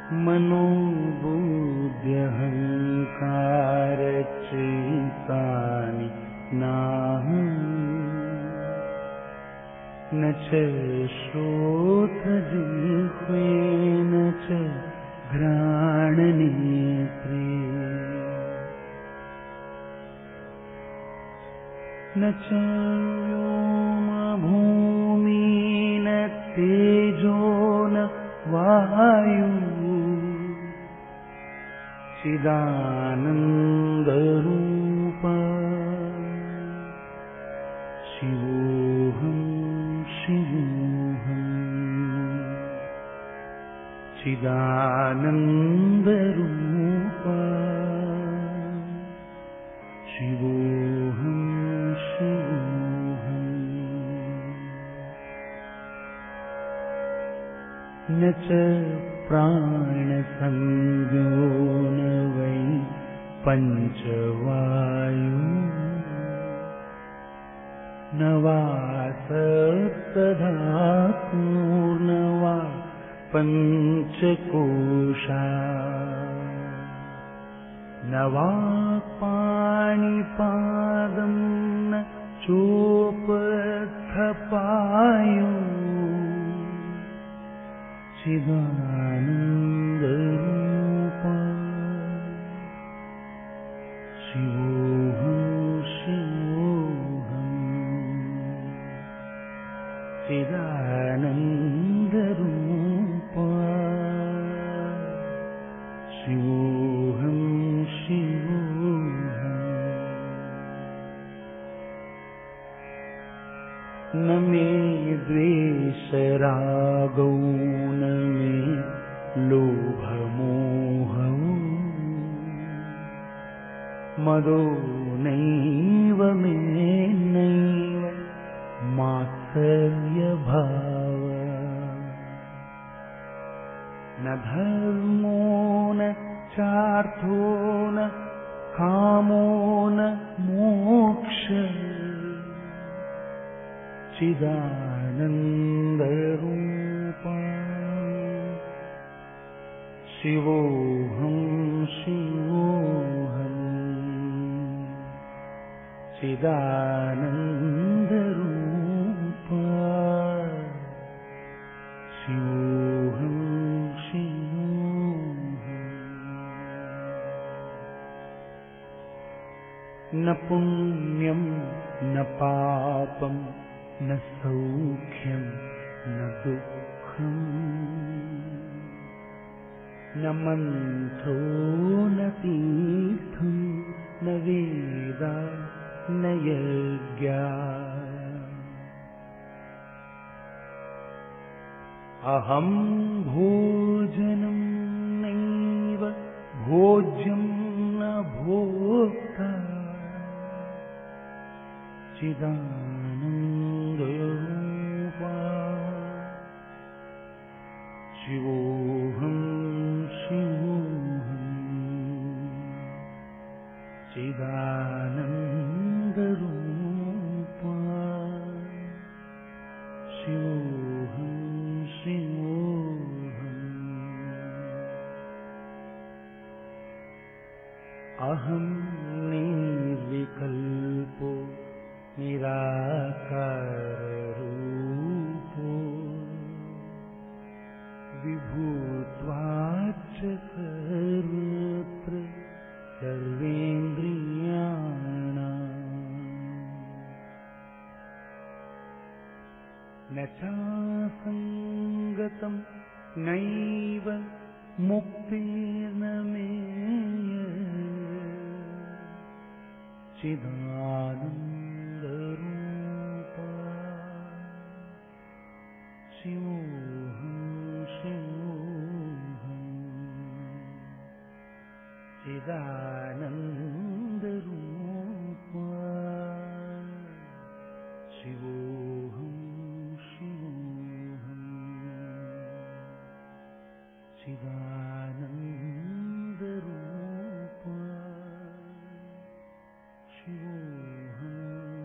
मनोबुद्ध्यहङ्कारचित्तानि नाहम् न च श्रोत्रजिह्वे न च घ्राणनेत्रे न च व्योमभूमि न तेजो न वायु चिदानन्दरूप शिवोऽहं शिवोऽहम् चिदानन्दरूप शिवोऽहं शिवोऽहम् न च प्राणसंज्ञो न वै पञ्चवायु न वा सप्तधातुर्न वा पञ्चकोशा न वा पाणिपादं न चोपस्थपायु चिदानन्दरूप शिवोऽहं शिवोऽहम् चिदानन्दरूप शिवोऽहं शिवोऽहम् न मे द्वेषरागौ न मे लोभमोहौ मदो नैव मे नैव मात्सर्यभाव न धर्मो न चार्थो न कामो न मोक्षः चिदानन्दरूप शिवोऽहं शिवोऽहम् चिदानन्दरूप शिवोऽहं शिवोऽहम् न पुण्यं न पापं न सौख्यं न दुःखम् न मन्त्रो न तीर्थं न वेदा न यज्ञा अहं भोजनं नैव भोज्यं न भोक्ता चिदानन्दरूप शिवोऽहं शिवोऽहम् चिदानन्दरूप शिवोऽहं शिवोऽहम् अहं निर्विकल्पो निराकाररूपो विभूत्वाच्च सर्वत्र सर्वेन्द्रियाणाम् न चासङ्गतं नैव मुक्तिर्न मे चिदानन्दरूप शिवोऽहं शिवोऽहम् चिदानन्दरूप शिवोऽहं शिवोऽहम् चिदानन्दरूप शिवोऽहम्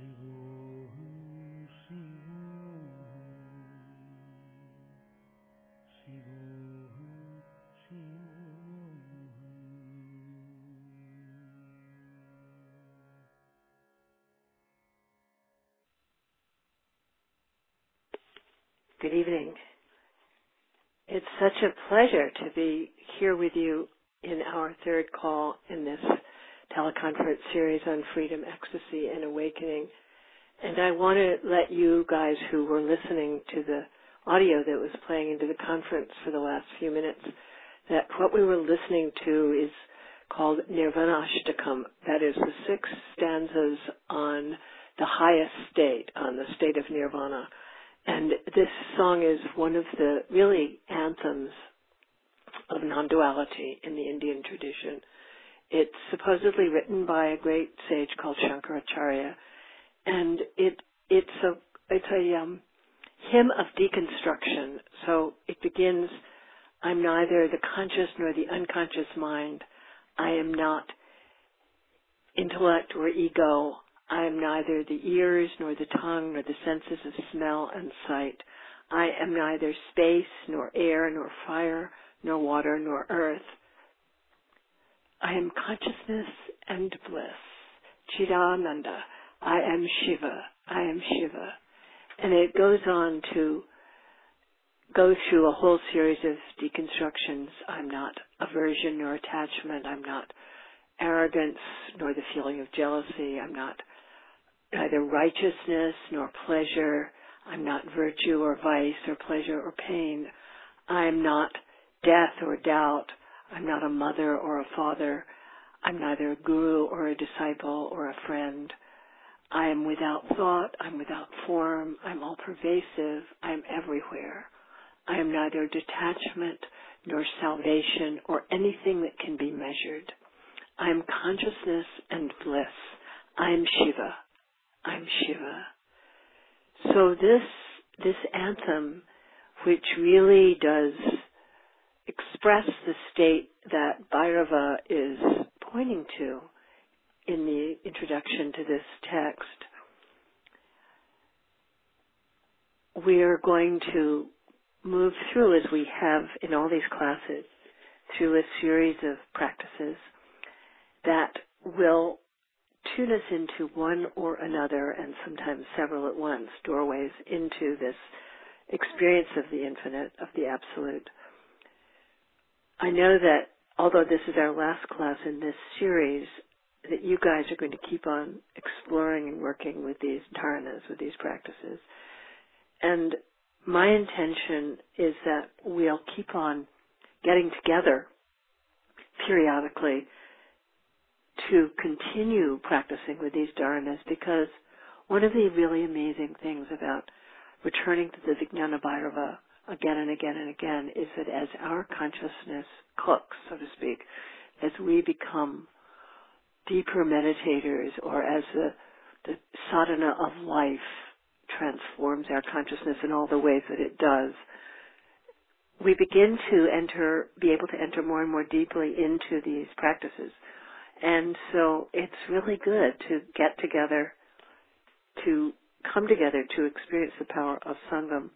Good evening. It's such a pleasure to be here with you in our third call in this teleconference series on freedom, ecstasy, and awakening. And I want to let you guys who were listening to the audio that was playing into the conference for the last few minutes that what we were listening to is called Nirvanashtakam. That is the 6 stanzas on the highest state, on the state of nirvana. And this song is one of the really anthems of non-duality in the Indian tradition. It's supposedly written by a great sage called Shankaracharya, and it's a hymn of deconstruction. So it begins, I'm neither the conscious nor the unconscious mind. I am not intellect or ego. I am neither the ears nor the tongue nor the senses of smell and sight. I am neither space nor air nor fire nor water nor earth. I am consciousness and bliss. Chidananda. I am Shiva. I am Shiva. And it goes on to go through a whole series of deconstructions. I'm not aversion nor attachment. I'm not arrogance nor the feeling of jealousy. I'm not neither righteousness nor pleasure. I'm not virtue or vice or pleasure or pain. I'm not death or doubt. I'm not a mother or a father. I'm neither a guru or a disciple or a friend. I am without thought. I'm without form. I'm all pervasive. I'm everywhere. I am neither detachment nor salvation or anything that can be measured. I am consciousness and bliss. I am Shiva. I'm Shiva. So this anthem, which really does express the state that Bhairava is pointing to in the introduction to this text, we're going to move through, as we have in all these classes, through a series of practices that will tune us into one or another, and sometimes several at once, doorways into this experience of the infinite, of the absolute. I know that although this is our last class in this series, that you guys are going to keep on exploring and working with these dharanas, with these practices. And my intention is that we'll keep on getting together periodically to continue practicing with these dharanas, because one of the really amazing things about returning to the Vijnana Bhairava again and again and again is that as our consciousness cooks, so to speak, as we become deeper meditators, or as the sadhana of life transforms our consciousness in all the ways that it does, we begin to be able to enter more and more deeply into these practices. And so it's really good to get together, to come together to experience the power of Sangam,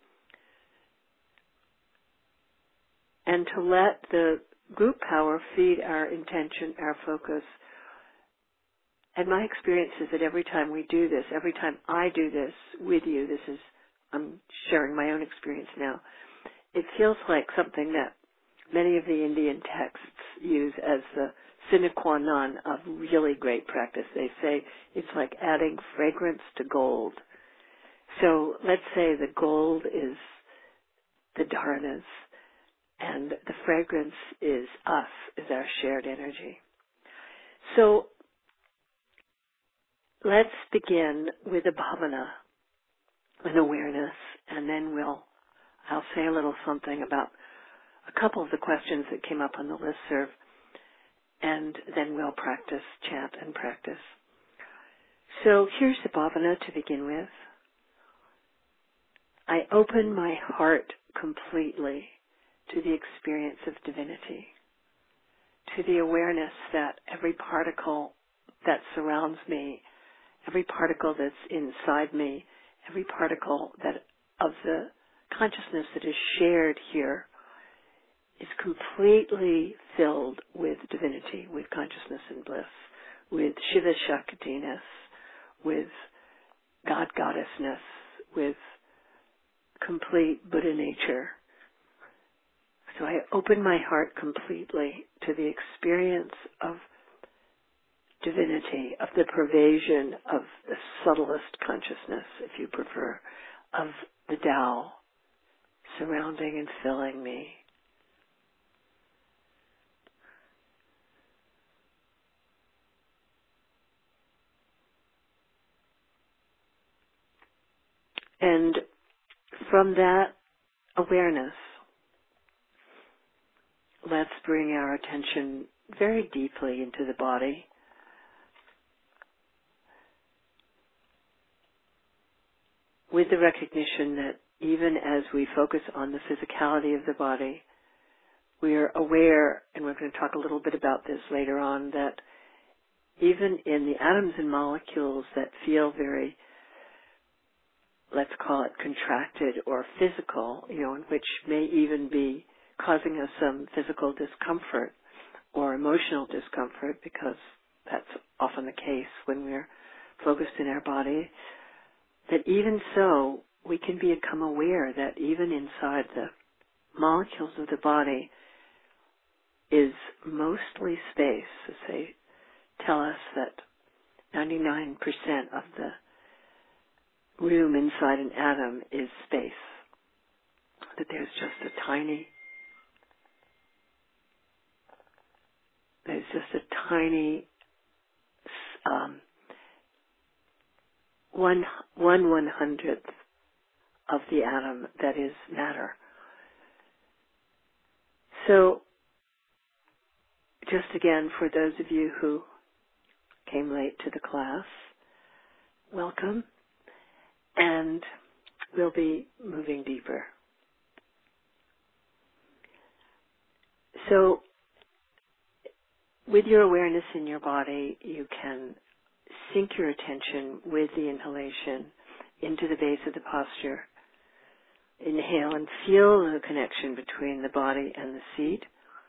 and to let the group power feed our intention, our focus. And my experience is that every time we do this, every time I do this with you, I'm sharing my own experience now, it feels like something that many of the Indian texts use as the sine qua non of really great practice. They say it's like adding fragrance to gold. So let's say the gold is the dharanas, and the fragrance is us, is our shared energy. So let's begin with a bhavana, an awareness, and then I'll say a little something about a couple of the questions that came up on the listserv, and then we'll practice, chant and practice. So here's the bhavana to begin with. I open my heart completely to the experience of divinity, to the awareness that every particle that surrounds me every particle that's inside me, every particle that of the consciousness that is shared here is completely filled with divinity, with consciousness and bliss, with Shiva Shaktiness, with God Goddessness, with complete Buddha nature. So I open my heart completely to the experience of divinity, of the pervasion of the subtlest consciousness, if you prefer, of the Tao surrounding and filling me. And from that awareness, let's bring our attention very deeply into the body. With the recognition that even as we focus on the physicality of the body, we are aware, and we're going to talk a little bit about this later on, that even in the atoms and molecules that feel very, let's call it contracted or physical, and which may even be causing us some physical discomfort or emotional discomfort, because that's often the case when we're focused in our body, that even so, we can become aware that even inside the molecules of the body is mostly space. As they tell us that 99% of the room inside an atom is space, that there's just a tiny one hundredth of the atom that is matter. So, just again, for those of you who came late to the class, welcome, and we'll be moving deeper. So, with your awareness in your body, you can sink your attention with the inhalation into the base of the posture. Inhale and feel the connection between the body and the seat.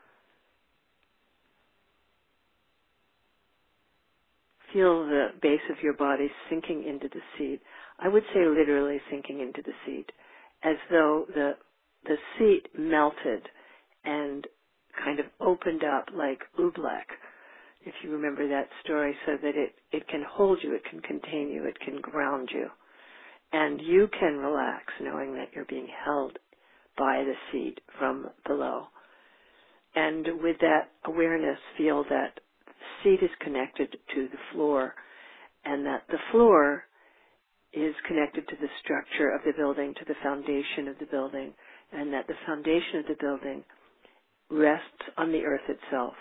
Feel the base of your body sinking into the seat. I would say literally sinking into the seat, as though the seat melted and kind of opened up like oobleck, if you remember that story, so that it can hold you, it can contain you, it can ground you. And you can relax knowing that you're being held by the seat from below. And with that awareness, feel that the seat is connected to the floor, and that the floor is connected to the structure of the building, to the foundation of the building, and that the foundation of the building rests on the earth itself.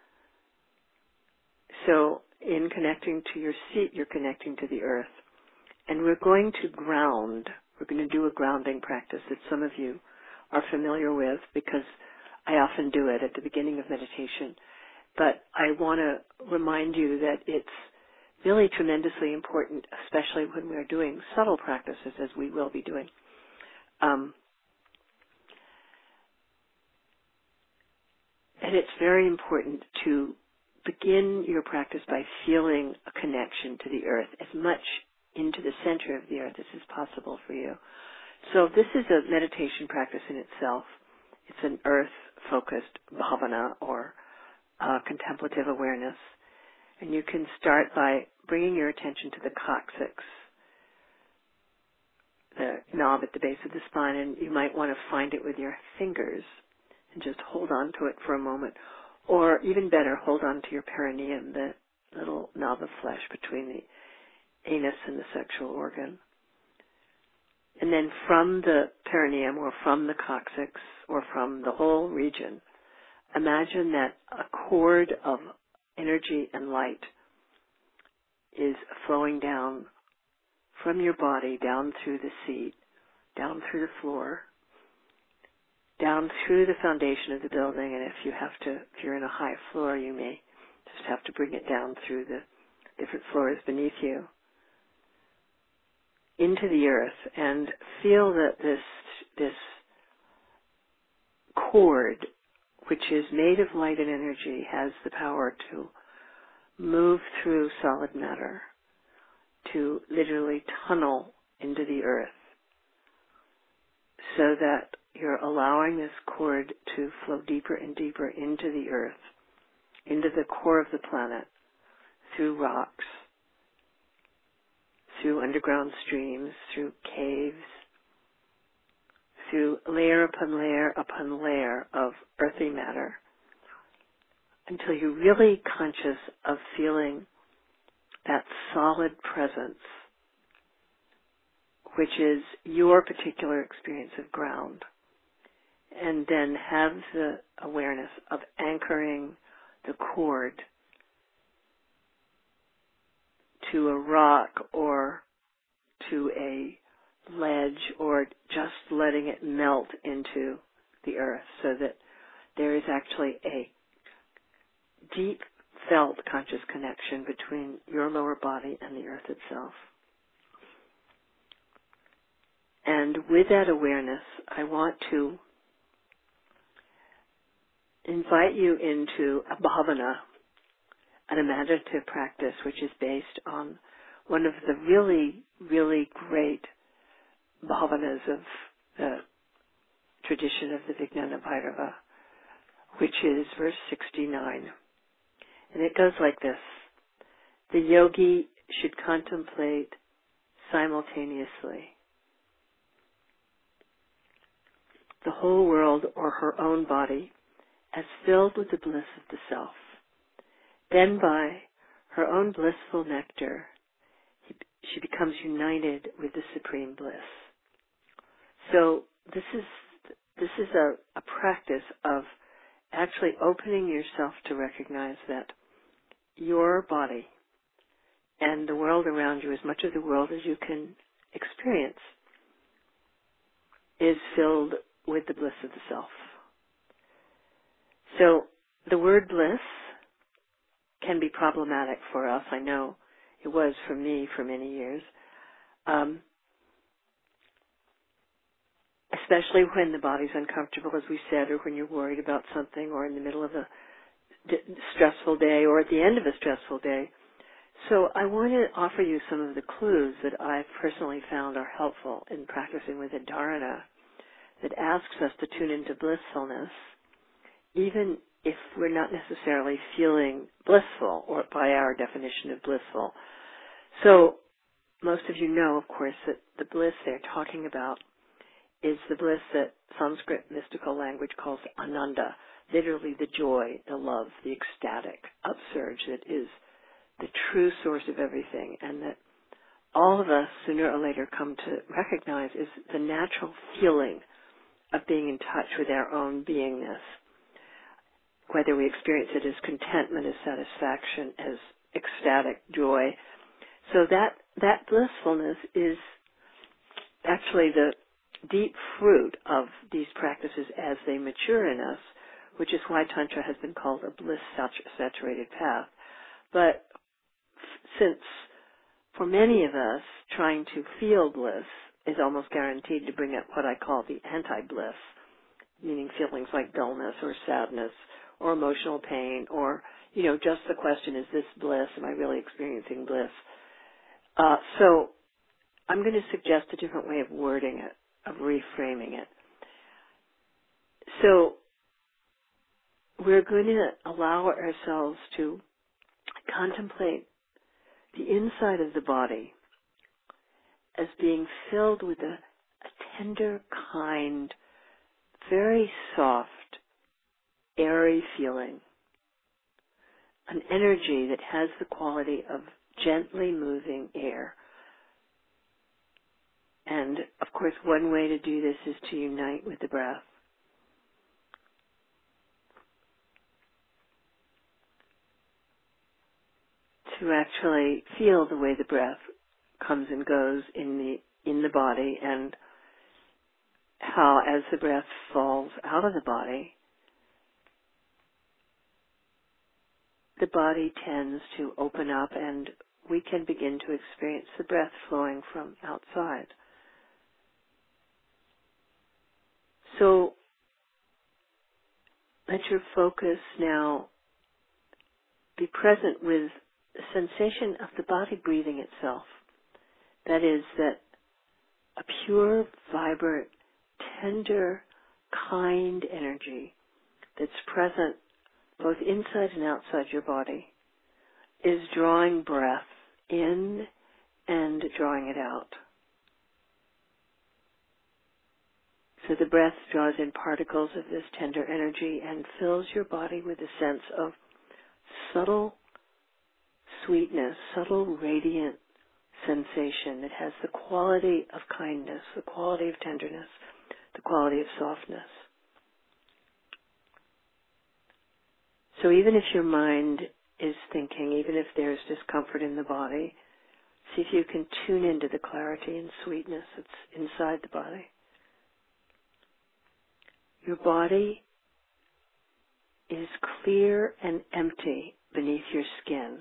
So in connecting to your seat, you're connecting to the earth. And we're going to ground. We're going to do a grounding practice that some of you are familiar with, because I often do it at the beginning of meditation. But I want to remind you that it's really tremendously important, especially when we're doing subtle practices, as we will be doing. And it's very important to begin your practice by feeling a connection to the earth, as much into the center of the earth as is possible for you. So this is a meditation practice in itself. It's an earth-focused bhavana, or contemplative awareness. And you can start by bringing your attention to the coccyx, the knob at the base of the spine, and you might want to find it with your fingers and just hold on to it for a moment. Or even better, hold on to your perineum, the little knob of flesh between the anus and the sexual organ. And then from the perineum, or from the coccyx, or from the whole region, imagine that a cord of energy and light is flowing down from your body, down through the seat, down through the floor, down through the foundation of the building, and if you're in a high floor, you may just have to bring it down through the different floors beneath you. into the earth and feel that this cord, which is made of light and energy, has the power to move through solid matter, to literally tunnel into the earth, so that you're allowing this cord to flow deeper and deeper into the earth, into the core of the planet, through rocks, through underground streams, through caves, through layer upon layer of earthy matter, until you're really conscious of feeling that solid presence, which is your particular experience of ground, and then have the awareness of anchoring the cord to a rock or to a ledge, or just letting it melt into the earth, so that there is actually a deep felt conscious connection between your lower body and the earth itself. And with that awareness, I want to invite you into a bhavana, an imaginative practice which is based on one of the really, really great bhavanas of the tradition of the Vijnana Bhairava, which is verse 69. And it goes like this: the yogi should contemplate simultaneously the whole world or her own body as filled with the bliss of the self. Then by her own blissful nectar, she becomes united with the supreme bliss. So this is a practice of actually opening yourself to recognize that your body and the world around you, as much of the world as you can experience, is filled with the bliss of the self. So the word bliss can be problematic for us. I know it was for me for many years. Especially when the body's uncomfortable, as we said, or when you're worried about something, or in the middle of a stressful day, or at the end of a stressful day. So I want to offer you some of the clues that I've personally found are helpful in practicing with a dharana that asks us to tune into blissfulness, even if we're not necessarily feeling blissful, or by our definition of blissful. So most of you know, of course, that the bliss they're talking about is the bliss that Sanskrit mystical language calls ananda, literally the joy, the love, the ecstatic upsurge that is the true source of everything, and that all of us sooner or later come to recognize is the natural feeling of being in touch with our own beingness, whether we experience it as contentment, as satisfaction, as ecstatic joy. So that blissfulness is actually the deep fruit of these practices as they mature in us, which is why Tantra has been called a bliss-saturated path. But since for many of us, trying to feel bliss is almost guaranteed to bring up what I call the anti-bliss, meaning feelings like dullness or sadness or emotional pain, or, just the question, is this bliss? Am I really experiencing bliss? So I'm going to suggest a different way of wording it, of reframing it. So we're going to allow ourselves to contemplate the inside of the body as being filled with a tender, kind, very soft, airy feeling, an energy that has the quality of gently moving air. And, of course, one way to do this is to unite with the breath. To actually feel the way the breath comes and goes in the body, and how, as the breath falls out of the body tends to open up and we can begin to experience the breath flowing from outside. So let your focus now be present with the sensation of the body breathing itself. That is, that a pure, vibrant, tender, kind energy that's present both inside and outside your body is drawing breath in and drawing it out. So the breath draws in particles of this tender energy and fills your body with a sense of subtle sweetness, subtle radiant sensation that has the quality of kindness, the quality of tenderness, the quality of softness. So even if your mind is thinking, even if there's discomfort in the body, see if you can tune into the clarity and sweetness that's inside the body. Your body is clear and empty beneath your skin.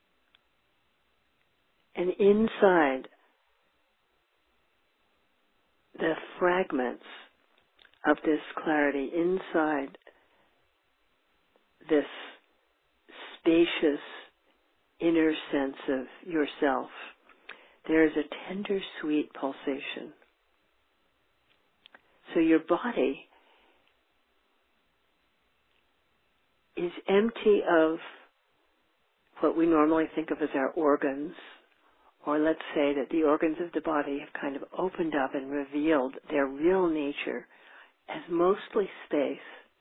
And inside the fragments of this clarity, inside this spacious inner sense of yourself, there is a tender, sweet pulsation. So your body is empty of what we normally think of as our organs, or let's say that the organs of the body have kind of opened up and revealed their real nature as mostly space.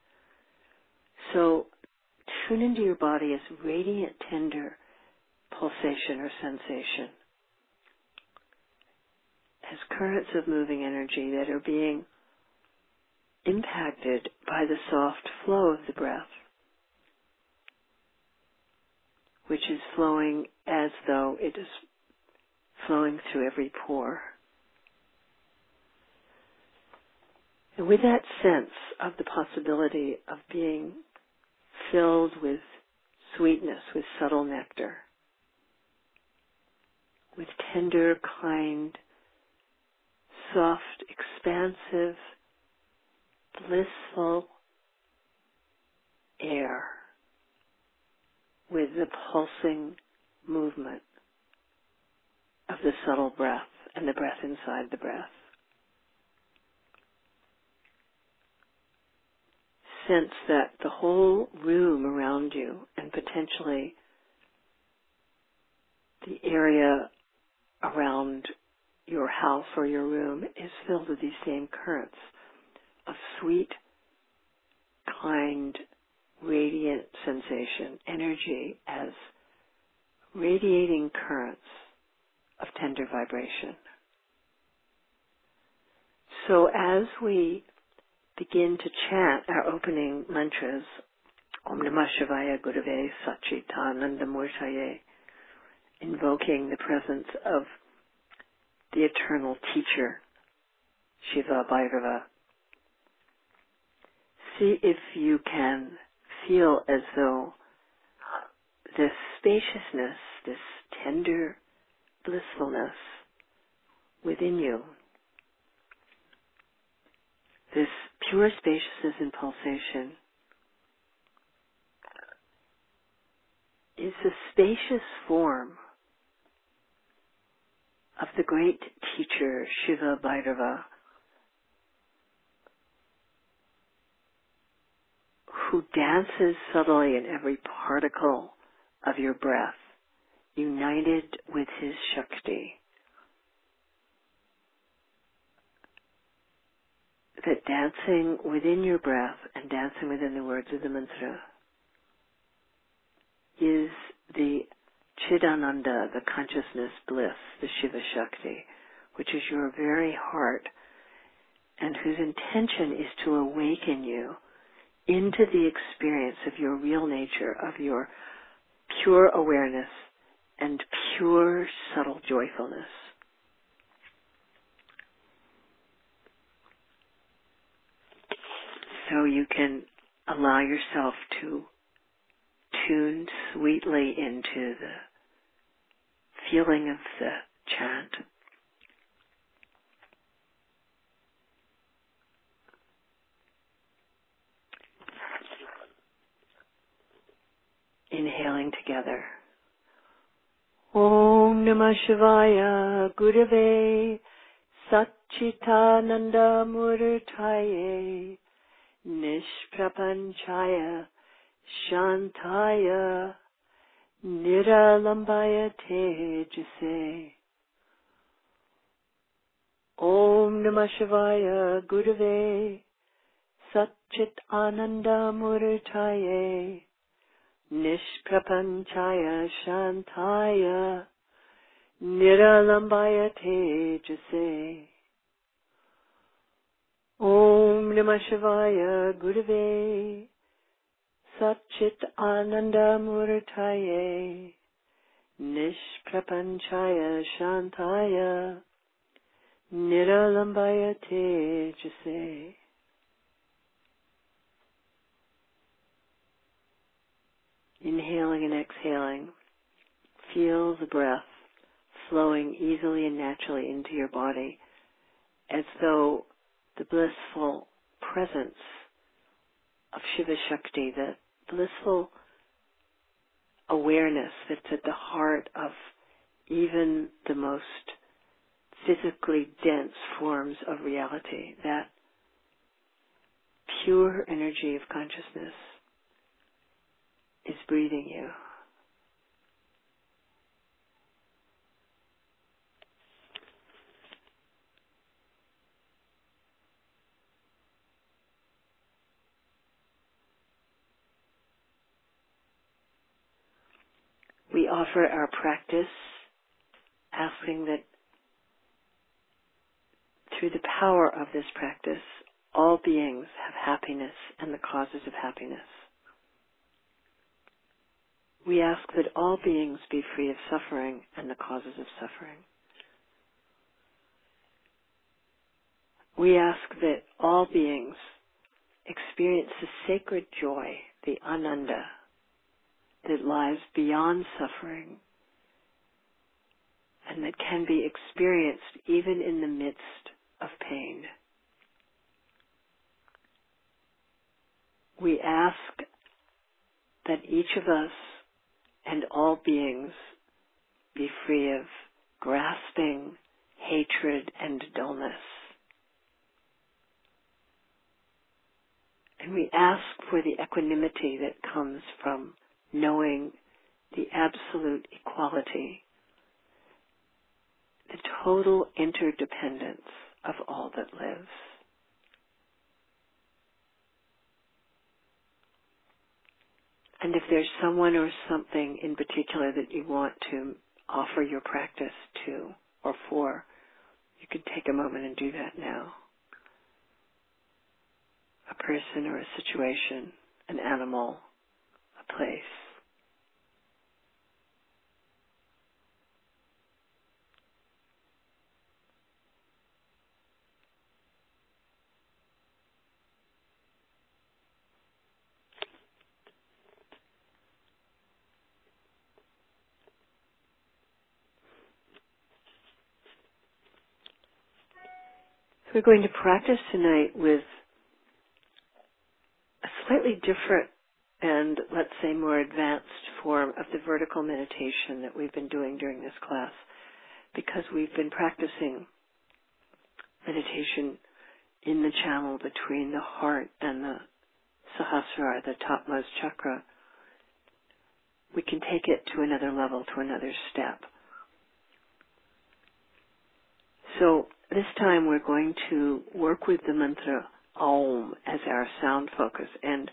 So tune into your body as radiant, tender pulsation or sensation, as currents of moving energy that are being impacted by the soft flow of the breath, which is flowing as though it is flowing through every pore. And with that sense of the possibility of being filled with sweetness, with subtle nectar, with tender, kind, soft, expansive, blissful air, with the pulsing movement of the subtle breath and the breath inside the breath. Sense that the whole room around you, and potentially the area around your house or your room, is filled with these same currents of sweet, kind, radiant sensation, energy as radiating currents of tender vibration. So as we begin to chant our opening mantras, Om Namah Shivaya Gurave Satchitananda Murtaye, invoking the presence of the eternal teacher, Shiva Bhairava, see if you can feel as though this spaciousness, this tender blissfulness within you, this pure spaciousness and pulsation, is the spacious form of the great teacher Shiva Bhairava, who dances subtly in every particle of your breath, united with his Shakti. That dancing within your breath and dancing within the words of the mantra is the Chidananda, the consciousness bliss, the Shiva Shakti, which is your very heart, and whose intention is to awaken you into the experience of your real nature, of your pure awareness and pure subtle joyfulness. So you can allow yourself to tune sweetly into the feeling of the chant. Inhaling together. Om Namah Shivaya Gurave Satchitananda Murtaye Nishprapanchaya Shantaya Niralambaya Tejase. Om Namah Shivaya Gurave Satchitananda Murtaye Nishprapanchaya Shantaya Niralambaya Tejase. Om Namah Shivaya Gurave Satchit Ananda Murtaye Nishprapanchaya Shantaya Niralambaya Tejase. Inhaling and exhaling, feel the breath flowing easily and naturally into your body as though the blissful presence of Shiva Shakti, the blissful awareness that's at the heart of even the most physically dense forms of reality, that pure energy of consciousness is breathing you. We offer our practice asking that through the power of this practice, all beings have happiness and the causes of happiness. We ask that all beings be free of suffering and the causes of suffering. We ask that all beings experience the sacred joy, the ananda, that lies beyond suffering and that can be experienced even in the midst of pain. We ask that each of us and all beings be free of grasping, hatred, and dullness. And we ask for the equanimity that comes from knowing the absolute equality, the total interdependence of all that lives. And if there's someone or something in particular that you want to offer your practice to or for, you can take a moment and do that now. A person or a situation, an animal, a place. We're going to practice tonight with a slightly different and, let's say, more advanced form of the vertical meditation that we've been doing during this class, because we've been practicing meditation in the channel between the heart and the Sahasrara, the topmost chakra. We can take it to another level, to another step. So this time we're going to work with the mantra Aum as our sound focus, and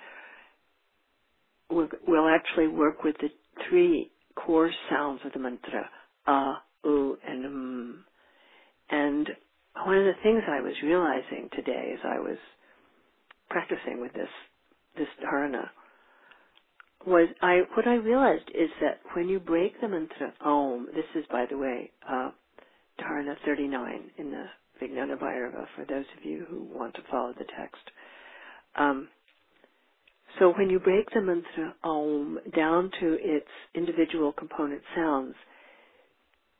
we'll actually work with the three core sounds of the mantra, A, U, and M. And one of the things I was realizing today as I was practicing with this dharana was what I realized is that when you break the mantra Aum, this is, by the way, dharana 39 in the Vijnana Bhairava, for those of you who want to follow the text. So when you break the mantra Aum down to its individual component sounds,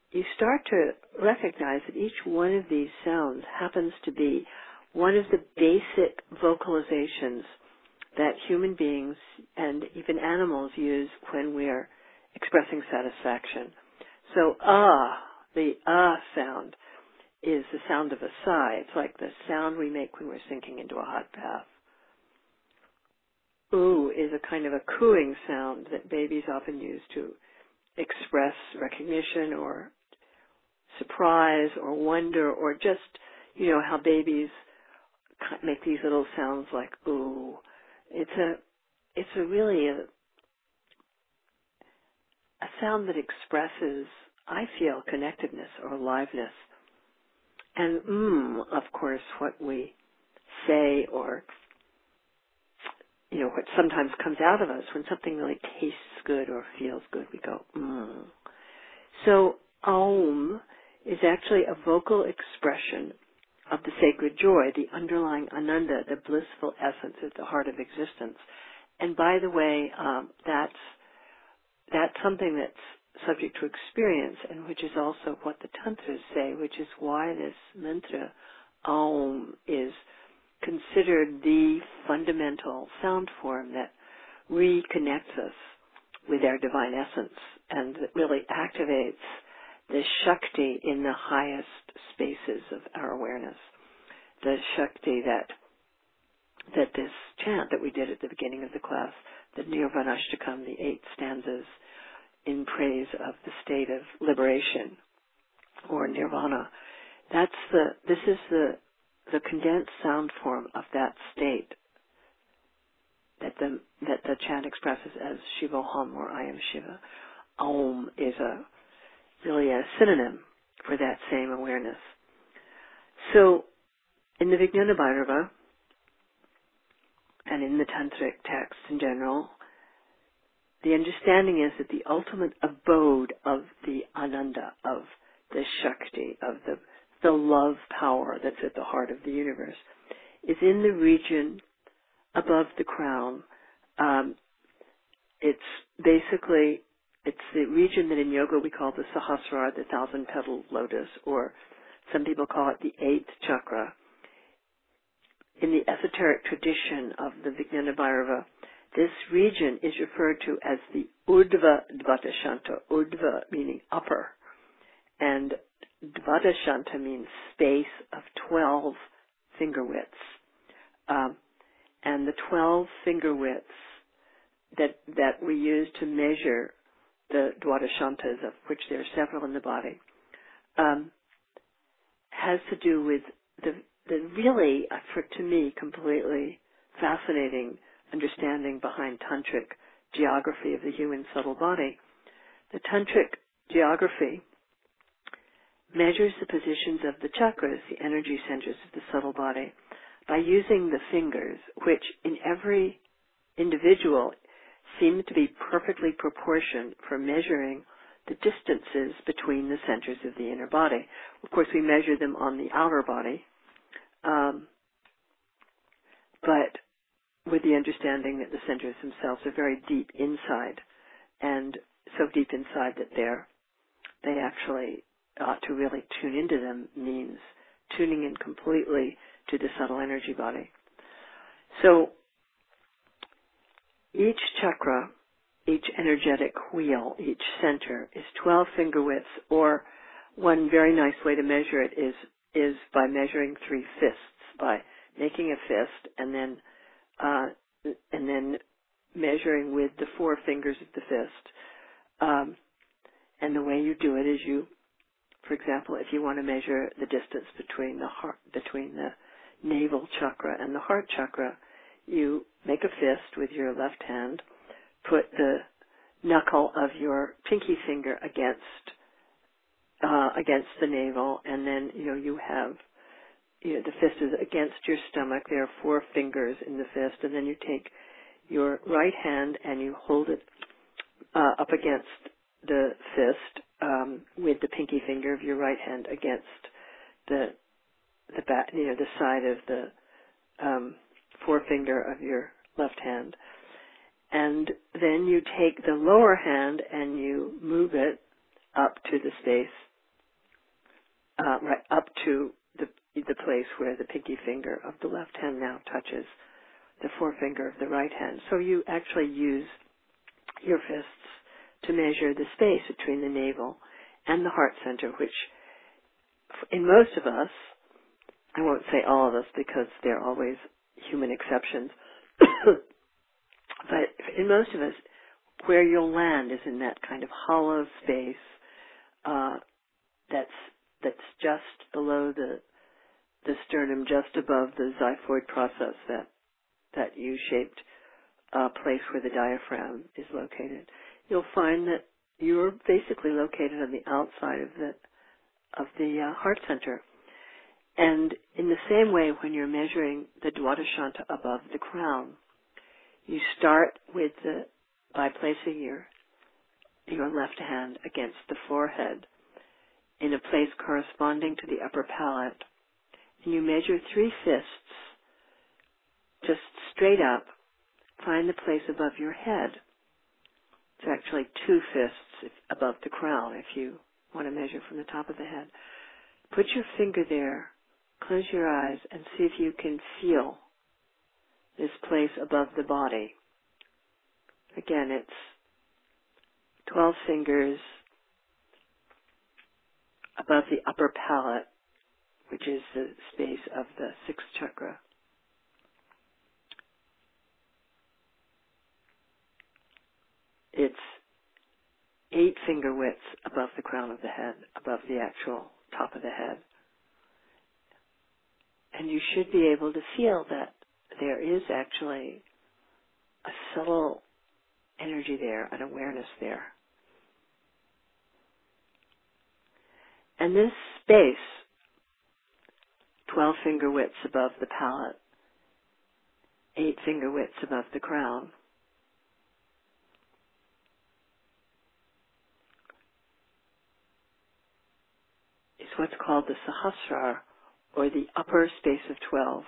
you start to recognize that each one of these sounds happens to be one of the basic vocalizations that human beings and even animals use when we're expressing satisfaction. So, the sound is the sound of a sigh. It's like the sound we make when we're sinking into a hot bath. Ooh is a kind of a cooing sound that babies often use to express recognition or surprise or wonder, or just, how babies make these little sounds like ooh. It's really a sound that expresses, I feel, connectedness or aliveness. And of course, what we say, or what sometimes comes out of us when something really tastes good or feels good, we go So Aum is actually a vocal expression of the sacred joy, the underlying ananda, the blissful essence at the heart of existence. And by the way, that's something that's subject to experience, and which is also what the tantras say, which is why this mantra, Aum, is considered the fundamental sound form that reconnects us with our divine essence and that really activates the Shakti in the highest spaces of our awareness. The Shakti that this chant that we did at the beginning of the class, the Nirvanashtakam, the 8 stanzas in praise of the state of liberation or nirvana, this is the condensed sound form of that state that the chant expresses as Shivoham, or I am Shiva. Aum is really a synonym for that same awareness. So in the Vijnana Bhairava and in the tantric texts in general, the understanding is that the ultimate abode of the ananda, of the Shakti, of the love power that's at the heart of the universe, is in the region above the crown. It's the region that in yoga we call the Sahasrara, the 1,000-petaled lotus, or some people call it the 8th chakra. In the esoteric tradition of the Vijnana Bhairava, this region is referred to as the Urdhva Dvatashanta, Urdhva meaning upper, and Dvatashanta means space of 12 finger widths. And the 12 finger widths that we use to measure the Dvatashantas, of which there are several in the body, has to do with the really, to me, completely fascinating understanding behind tantric geography of the human subtle body. The tantric geography measures the positions of the chakras, the energy centers of the subtle body, by using the fingers, which in every individual seem to be perfectly proportioned for measuring the distances between the centers of the inner body. Of course, we measure them on the outer body, but with the understanding that the centers themselves are very deep inside, and so deep inside that they actually to really tune into them means tuning in completely to the subtle energy body. So each chakra, each energetic wheel, each center is 12 finger widths, or one very nice way to measure it is by measuring 3 fists, by making a fist and then measuring with the 4 fingers of the fist. And the way you do it is for example, if you want to measure the distance between the navel chakra and the heart chakra, you make a fist with your left hand, put the knuckle of your pinky finger against the navel, and then you have the fist is against your stomach. There are 4 fingers in the fist, and then you take your right hand and you hold it up against the fist with the pinky finger of your right hand against the back, the side of the forefinger of your left hand. And then you take the lower hand and you move it up to the space right up to the place where the pinky finger of the left hand now touches the forefinger of the right hand. So you actually use your fists to measure the space between the navel and the heart center, which in most of us, I won't say all of us because there are always human exceptions, but in most of us, where you'll land is in that kind of hollow space that's just below the sternum, just above the xiphoid process, that U-shaped place where the diaphragm is located. You'll find that you're basically located on the outside of the heart center. And in the same way, when you're measuring the Dwadashanta above the crown, you start by placing your left hand against the forehead in a place corresponding to the upper palate. And you measure 3 fists just straight up. Find the place above your head. It's actually 2 fists above the crown if you want to measure from the top of the head. Put your finger there, close your eyes, and see if you can feel this place above the body. Again, it's 12 fingers above the upper palate, which is the space of the 6th chakra. It's 8 finger widths above the crown of the head, above the actual top of the head. And you should be able to feel that there is actually a subtle energy there, an awareness there. And this space, 12 finger widths above the palate, 8 finger widths above the crown, is what's called the Sahasrara, or the upper space of 12.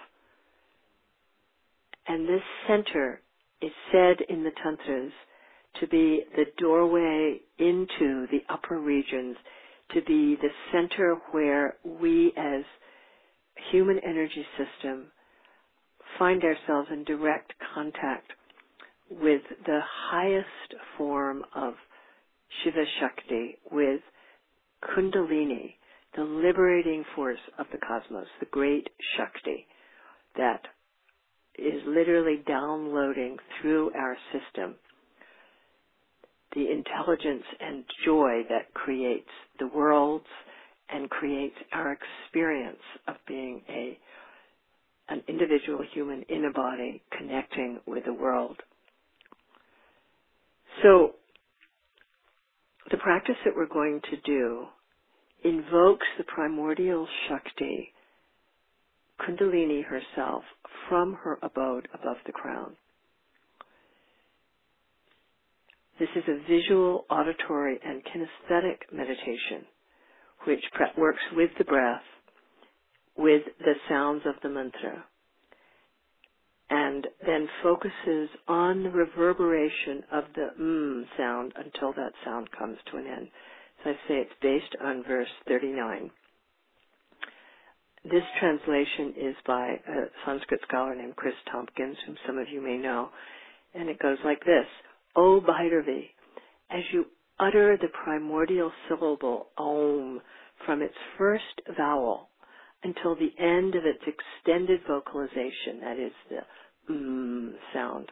And this center is said in the Tantras to be the doorway into the upper regions, to be the center where we as human energy system find ourselves in direct contact with the highest form of Shiva Shakti, with Kundalini, the liberating force of the cosmos, the great Shakti that is literally downloading through our system the intelligence and joy that creates the worlds and creates our experience of being an individual human in a body connecting with the world. So the practice that we're going to do invokes the primordial Shakti, Kundalini herself, from her abode above the crown. This is a visual, auditory, and kinesthetic meditation which works with the breath, with the sounds of the mantra, and then focuses on the reverberation of the sound until that sound comes to an end. So I say it's based on verse 39. This translation is by a Sanskrit scholar named Chris Tompkins, whom some of you may know, and it goes like this. O Bhairavi, as you utter the primordial syllable Om from its first vowel until the end of its extended vocalization, that is the sound,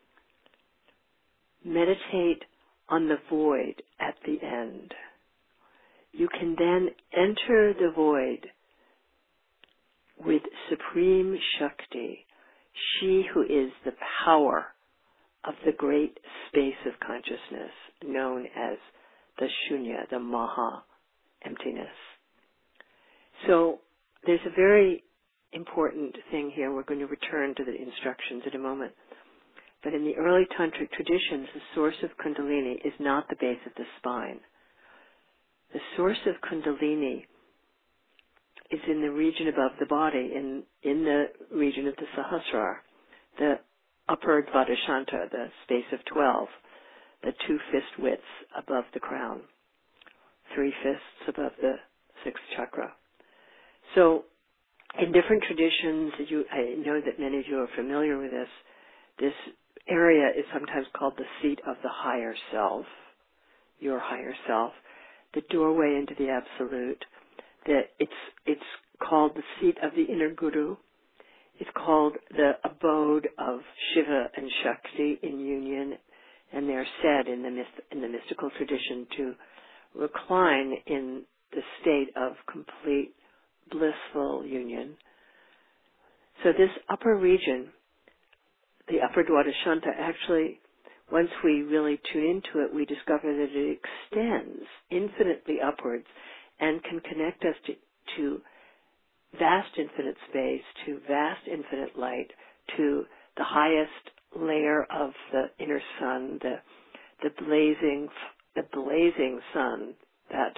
meditate on the void at the end. You can then enter the void with Supreme Shakti, she who is the power of the great space of consciousness known as the Shunya, the Maha, emptiness. So there's a very important thing here. We're going to return to the instructions in a moment. But in the early tantric traditions, the source of Kundalini is not the base of the spine. The source of Kundalini is in the region above the body, in the region of the Sahasrara, the upper Dvadashanta, the space of 12, the 2 fist widths above the crown, 3 fists above the 6th chakra. So in different traditions, I know that many of you are familiar with this. This area is sometimes called the seat of the higher self, your higher self, the doorway into the absolute. That it's called the seat of the inner guru. It's called the abode of Shiva and Shakti in union, and they're said in the mystical tradition to recline in the state of complete blissful union. So this upper region, the upper Dwadashanta, actually, once we really tune into it, we discover that it extends infinitely upwards and can connect us to vast infinite space, to vast infinite light, to the highest layer of the inner sun, the blazing sun that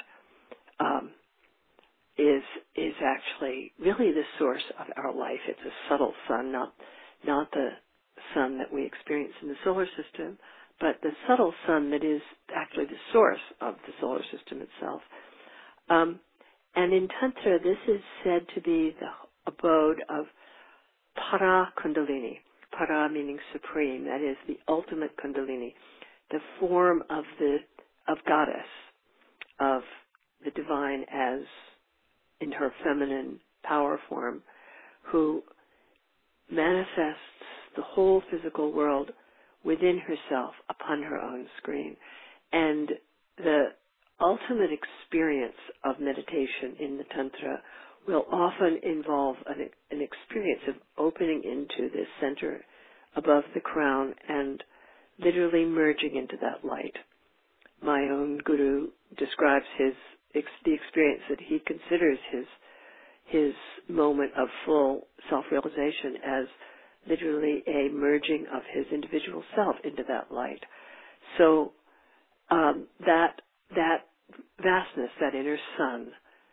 is actually really the source of our life. It's a subtle sun, not the sun that we experience in the solar system, but the subtle sun that is actually the source of the solar system itself. And in Tantra, this is said to be the abode of Para Kundalini. Para meaning supreme, that is the ultimate Kundalini, the form of goddess, of the divine as in her feminine power form, who manifests the whole physical world within herself upon her own screen. And the ultimate experience of meditation in the Tantra will often involve an experience of opening into this center above the crown and literally merging into that light. My own guru describes the experience that he considers his moment of full self-realization as literally a merging of his individual self into that light. So that vastness, that inner sun,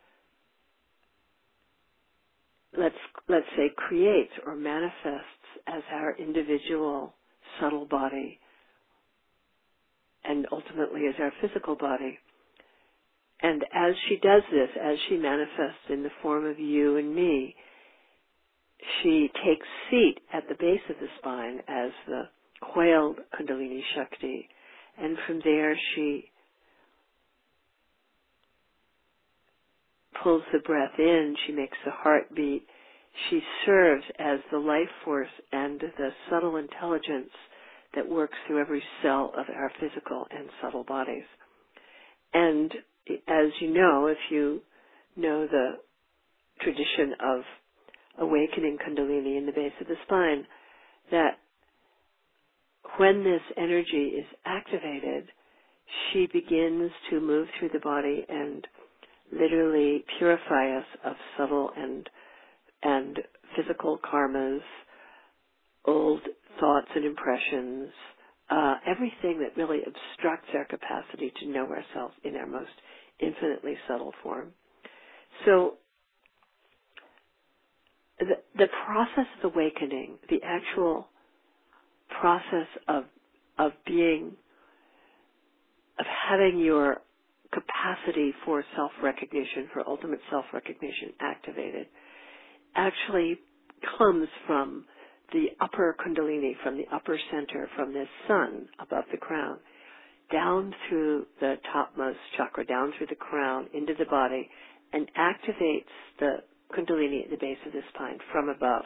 let's say creates or manifests as our individual subtle body and ultimately as our physical body. And as she does this, as she manifests in the form of you and me, she takes seat at the base of the spine as the coiled Kundalini Shakti, and from there she pulls the breath in, she makes the heart beat, she serves as the life force and the subtle intelligence that works through every cell of our physical and subtle bodies. And as you know, if you know the tradition of awakening Kundalini in the base of the spine, that when this energy is activated, she begins to move through the body and literally purify us of subtle and physical karmas, old thoughts and impressions, everything that really obstructs our capacity to know ourselves in our most infinitely subtle form. So the process of awakening, the actual process of having your capacity for self-recognition, for ultimate self-recognition activated, actually comes from the upper Kundalini, from the upper center, from this sun above the crown, down through the topmost chakra, down through the crown, into the body, and activates the Kundalini at the base of the spine from above.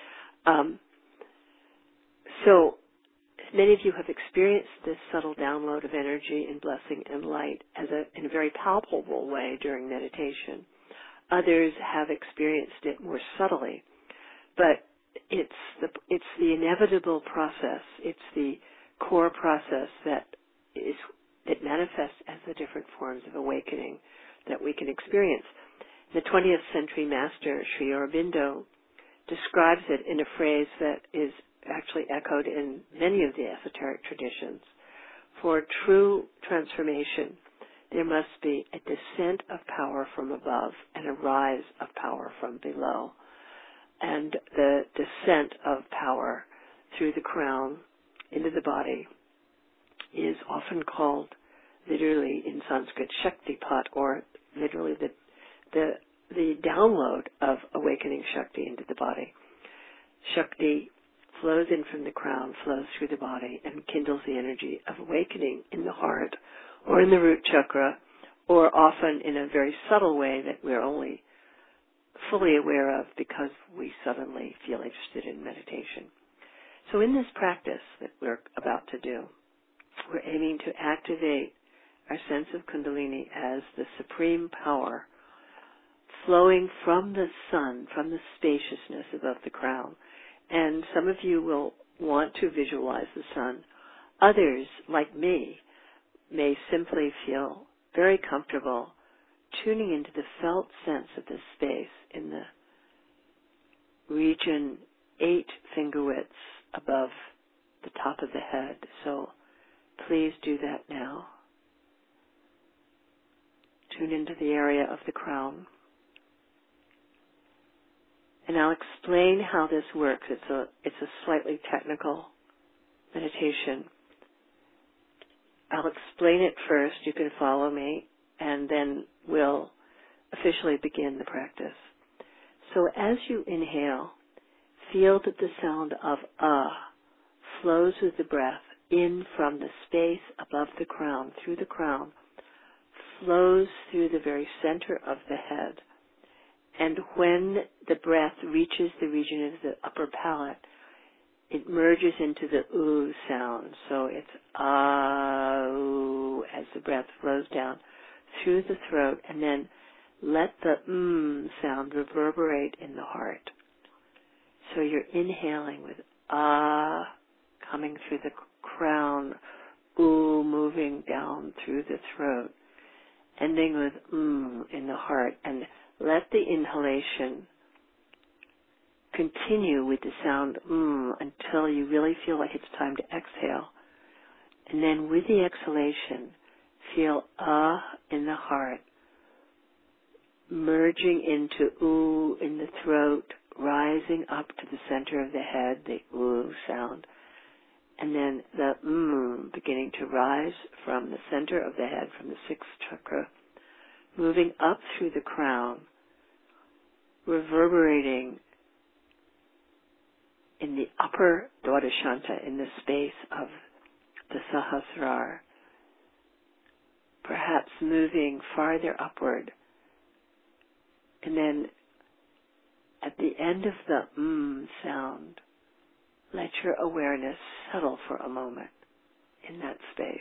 So many of you have experienced this subtle download of energy and blessing and light in a very palpable way during meditation. Others have experienced it more subtly, but it's the inevitable process. It's the core process that manifests as the different forms of awakening that we can experience. The 20th century master, Sri Aurobindo, describes it in a phrase that is actually echoed in many of the esoteric traditions. For true transformation, there must be a descent of power from above and a rise of power from below. And the descent of power through the crown into the body is often called, literally in Sanskrit, Shaktipat, or literally the download awakening Shakti into the body. Shakti flows in from the crown, flows through the body, and kindles the energy of awakening in the heart or in the root chakra, or often in a very subtle way that we're only fully aware of because we suddenly feel interested in meditation. So in this practice that we're about to do, we're aiming to activate our sense of Kundalini as the supreme power flowing from the sun, from the spaciousness above the crown. And some of you will want to visualize the sun. Others, like me, may simply feel very comfortable tuning into the felt sense of the space in the region 8 finger widths above the top of the head. So please do that now. Tune into the area of the crown. And I'll explain how this works. It's a slightly technical meditation. I'll explain it first. You can follow me, and then we'll officially begin the practice. So as you inhale, feel that the sound of flows with the breath in from the space above the crown, through the crown, flows through the very center of the head. And when the breath reaches the region of the upper palate, it merges into the oo sound. So it's ooh as the breath flows down through the throat, and then let the sound reverberate in the heart. So you're inhaling with coming through the crown, ooh moving down through the throat, ending with in the heart, and let the inhalation continue with the sound until you really feel like it's time to exhale. And then with the exhalation, feel in the heart, merging into ooh in the throat, rising up to the center of the head, the ooh sound. And then the beginning to rise from the center of the head, from the sixth chakra, moving up through the crown, reverberating in the upper Dwadashanta, in the space of the Sahasrara, perhaps moving farther upward. And then at the end of the sound, let your awareness settle for a moment in that space.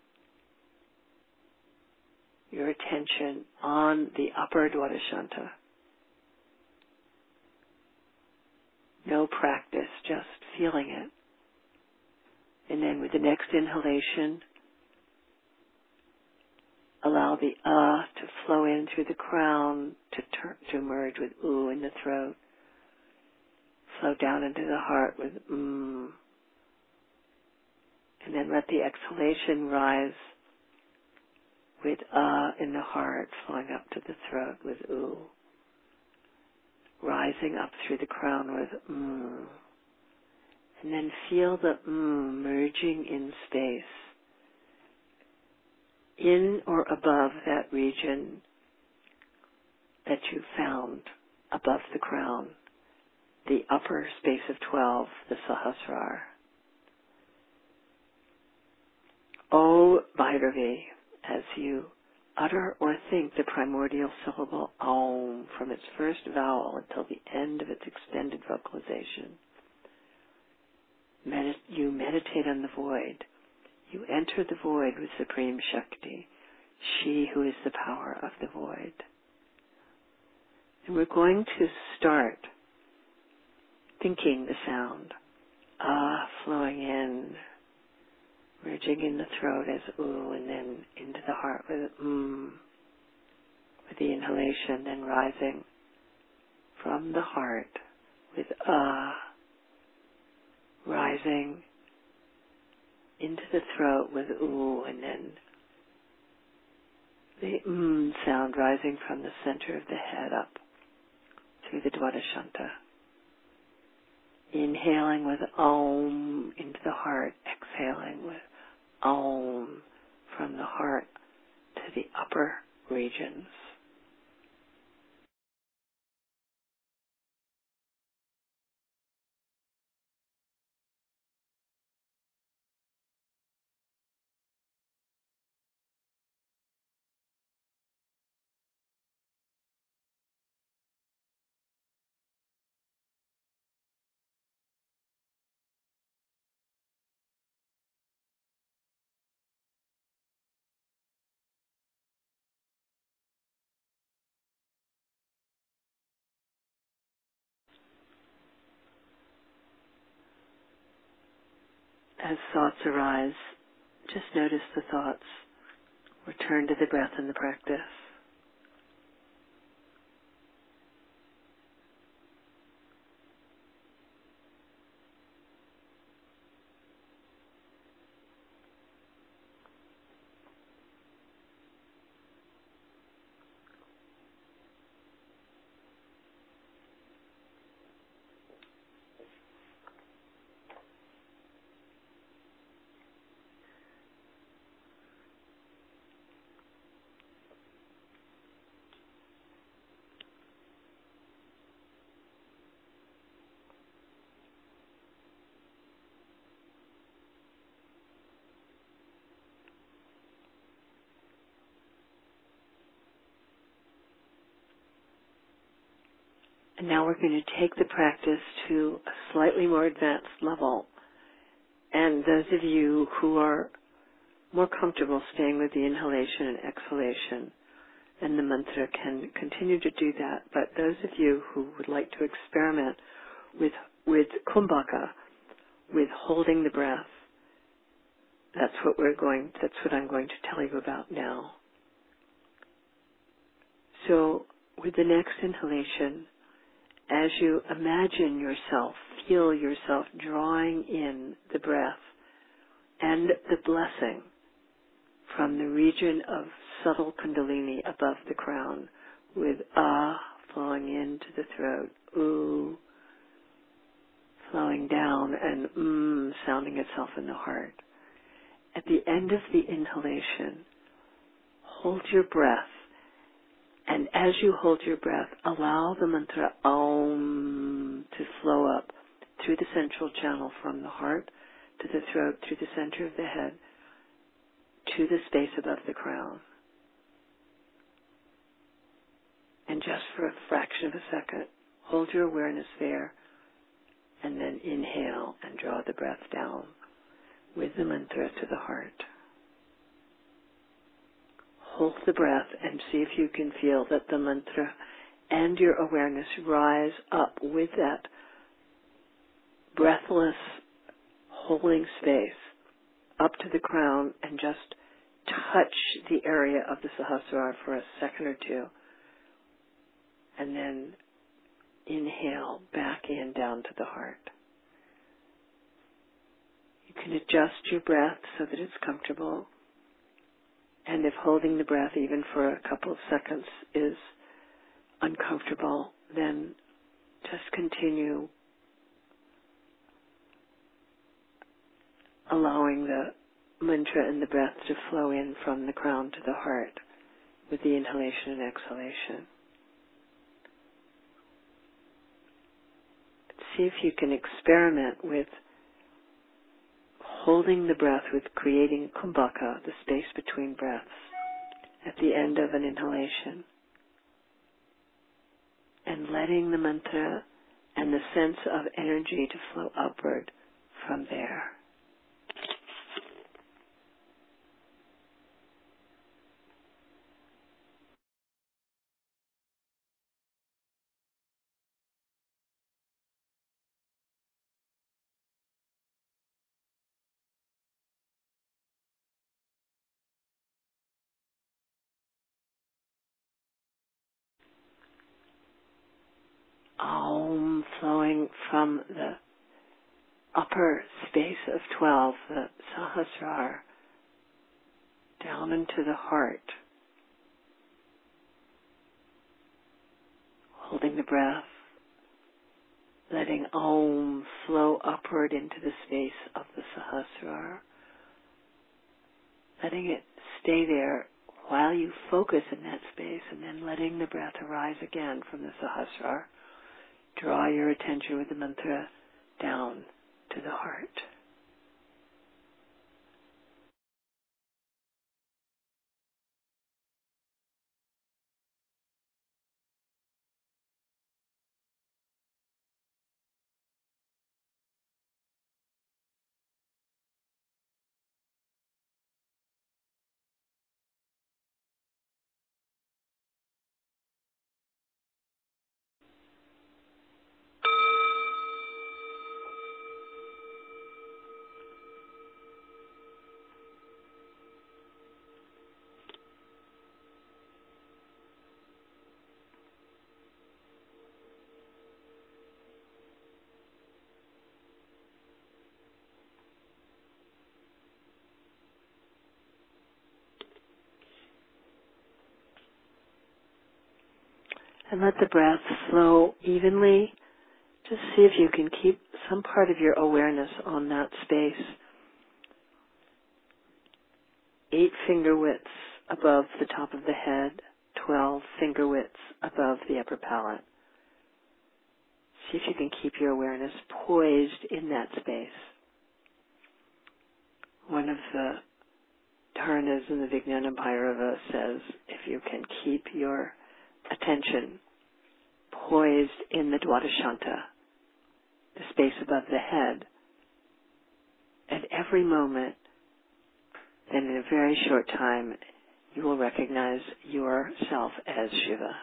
Your attention on the upper Dwadashanta. No practice, just feeling it. And then with the next inhalation, allow the to flow in through the crown, to merge with ooh in the throat. Flow down into the heart with And then let the exhalation rise with in the heart, flowing up to the throat with ooh. Rising up through the crown with And then feel the merging in space, in or above that region that you found above the crown, the upper space of 12, the Sahasrara. O Bhairavi, as you utter or think the primordial syllable Om from its first vowel until the end of its extended vocalization. You meditate on the void. You enter the void with Supreme Shakti, she who is the power of the void. And we're going to start thinking the sound, flowing in, merging in the throat as ooh, and then into the heart with with the inhalation, then rising from the heart with rising into the throat with ooh, and then the sound rising from the center of the head up through the Dwadashanta. Inhaling with Om into the heart, exhaling with Om from the heart to the upper regions. as thoughts arise, just notice the thoughts. Return to the breath in the practice. And now we're going to take the practice to a slightly more advanced level. And those of you who are more comfortable staying with the inhalation and exhalation and the mantra can continue to do that. But those of you who would like to experiment with kumbhaka, with holding the breath, that's what I'm going to tell you about now. So with the next inhalation, as you imagine yourself, feel yourself drawing in the breath and the blessing from the region of subtle kundalini above the crown, with ah flowing into the throat, ooh flowing down, and sounding itself in the heart. At the end of the inhalation, hold your breath, and as you hold your breath, allow the mantra Om to flow up through the central channel from the heart to the throat, through the center of the head, to the space above the crown. And just for a fraction of a second, hold your awareness there, and then inhale and draw the breath down with the mantra to the heart. Hold the breath and see if you can feel that the mantra and your awareness rise up with that breathless holding space up to the crown, and just touch the area of the Sahasrara for a second or two. And then inhale back in down to the heart. You can adjust your breath so that it's comfortable. And if holding the breath even for a couple of seconds is uncomfortable, then just continue allowing the mantra and the breath to flow in from the crown to the heart with the inhalation and exhalation. See if you can experiment with holding the breath, with creating kumbhaka, the space between breaths, at the end of an inhalation, and letting the mantra and the sense of energy to flow upward from there. Om flowing from the upper space of 12, the Sahasrara, down into the heart. Holding the breath, letting Om flow upward into the space of the Sahasrara, letting it stay there while you focus in that space, and then letting the breath arise again from the Sahasrara. Draw your attention with the mantra down to the heart. And let the breath flow evenly. Just see if you can keep some part of your awareness on that space. 8 finger widths above the top of the head, 12 finger widths above the upper palate. See if you can keep your awareness poised in that space. One of the Dharanas in the Vijnana Bhairava says, if you can keep your attention poised in the Dwadashanta, the space above the head, at every moment, then in a very short time, you will recognize yourself as Shiva.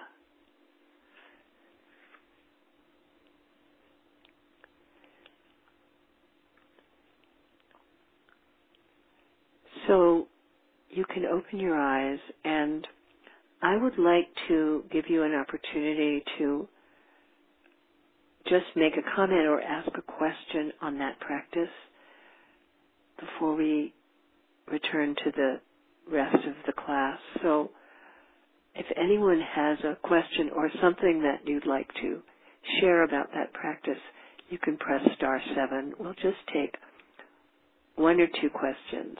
So you can open your eyes, and I would like to give you an opportunity to just make a comment or ask a question on that practice before we return to the rest of the class. So if anyone has a question or something that you'd like to share about that practice, you can press *7. We'll just take 1 or 2 questions.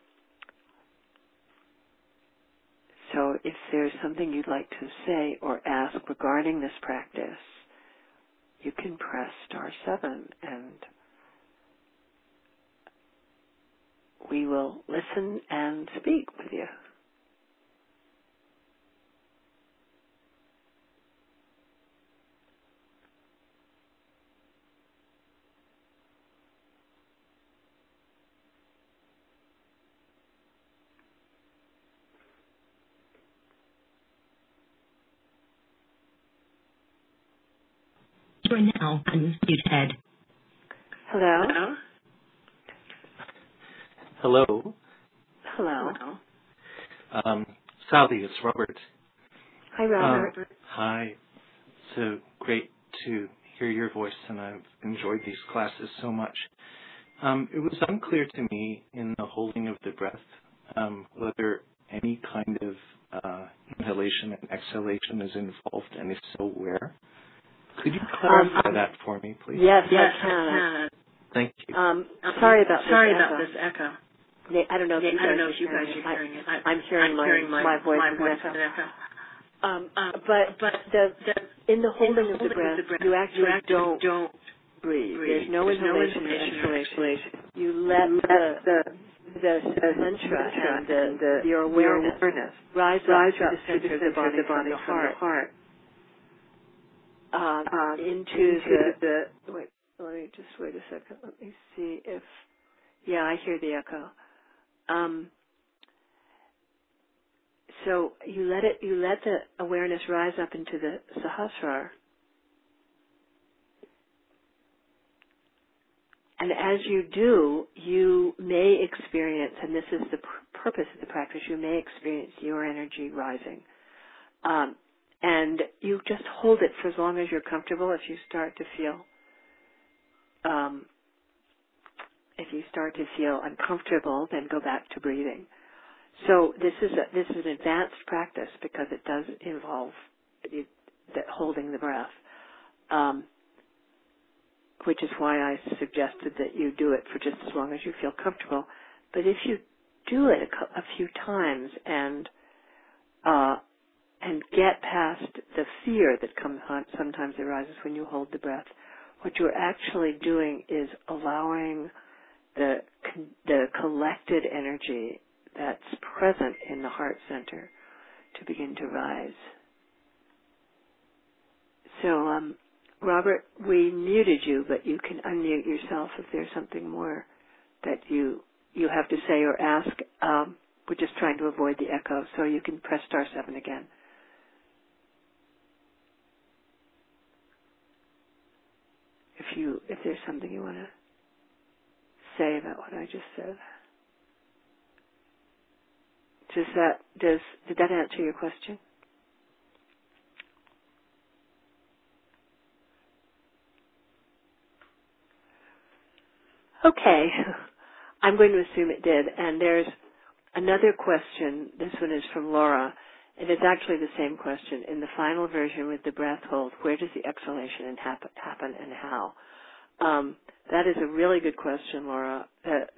So if there's something you'd like to say or ask regarding this practice, you can press *7 and we will listen and speak with you. You are now unmuted. Hello? Hello. Hello. Sally, it's Robert. Hi, Robert. Hi. So great to hear your voice, and I've enjoyed these classes so much. It was unclear to me in the holding of the breath whether any kind of inhalation and exhalation is involved, and if so, where. Could you clarify that for me, please? Yes, I can. Thank you. Sorry about this echo. I don't know if you guys are hearing it. I'm hearing my voice as an echo. But in the holding of the breath, you actually don't breathe. There's no inhalation and exhalation. You let the mantra and your awareness rise up to the center of the body from the heart. Into the wait, let me just wait a second. Let me see if I hear the echo. So you let the awareness rise up into the Sahasrara, and as you do, you may experience, and this is the purpose of the practice, you may experience your energy rising. And you just hold it for as long as you're comfortable. If you start to feel uncomfortable, then go back to breathing. So this is an advanced practice because it does involve holding the breath, which is why I suggested that you do it for just as long as you feel comfortable. But if you do it a few times and get past the fear that sometimes arises when you hold the breath, what you're actually doing is allowing the collected energy that's present in the heart center to begin to rise. So, Robert, we muted you, but you can unmute yourself if there's something more that you have to say or ask. We're just trying to avoid the echo, so you can press *7 again. If there's something you want to say about what I just said. Did that answer your question? Okay. I'm going to assume it did. And there's another question. This one is from Laura. And it's actually the same question. In the final version with the breath hold, where does the exhalation happen and how? That is a really good question, Laura.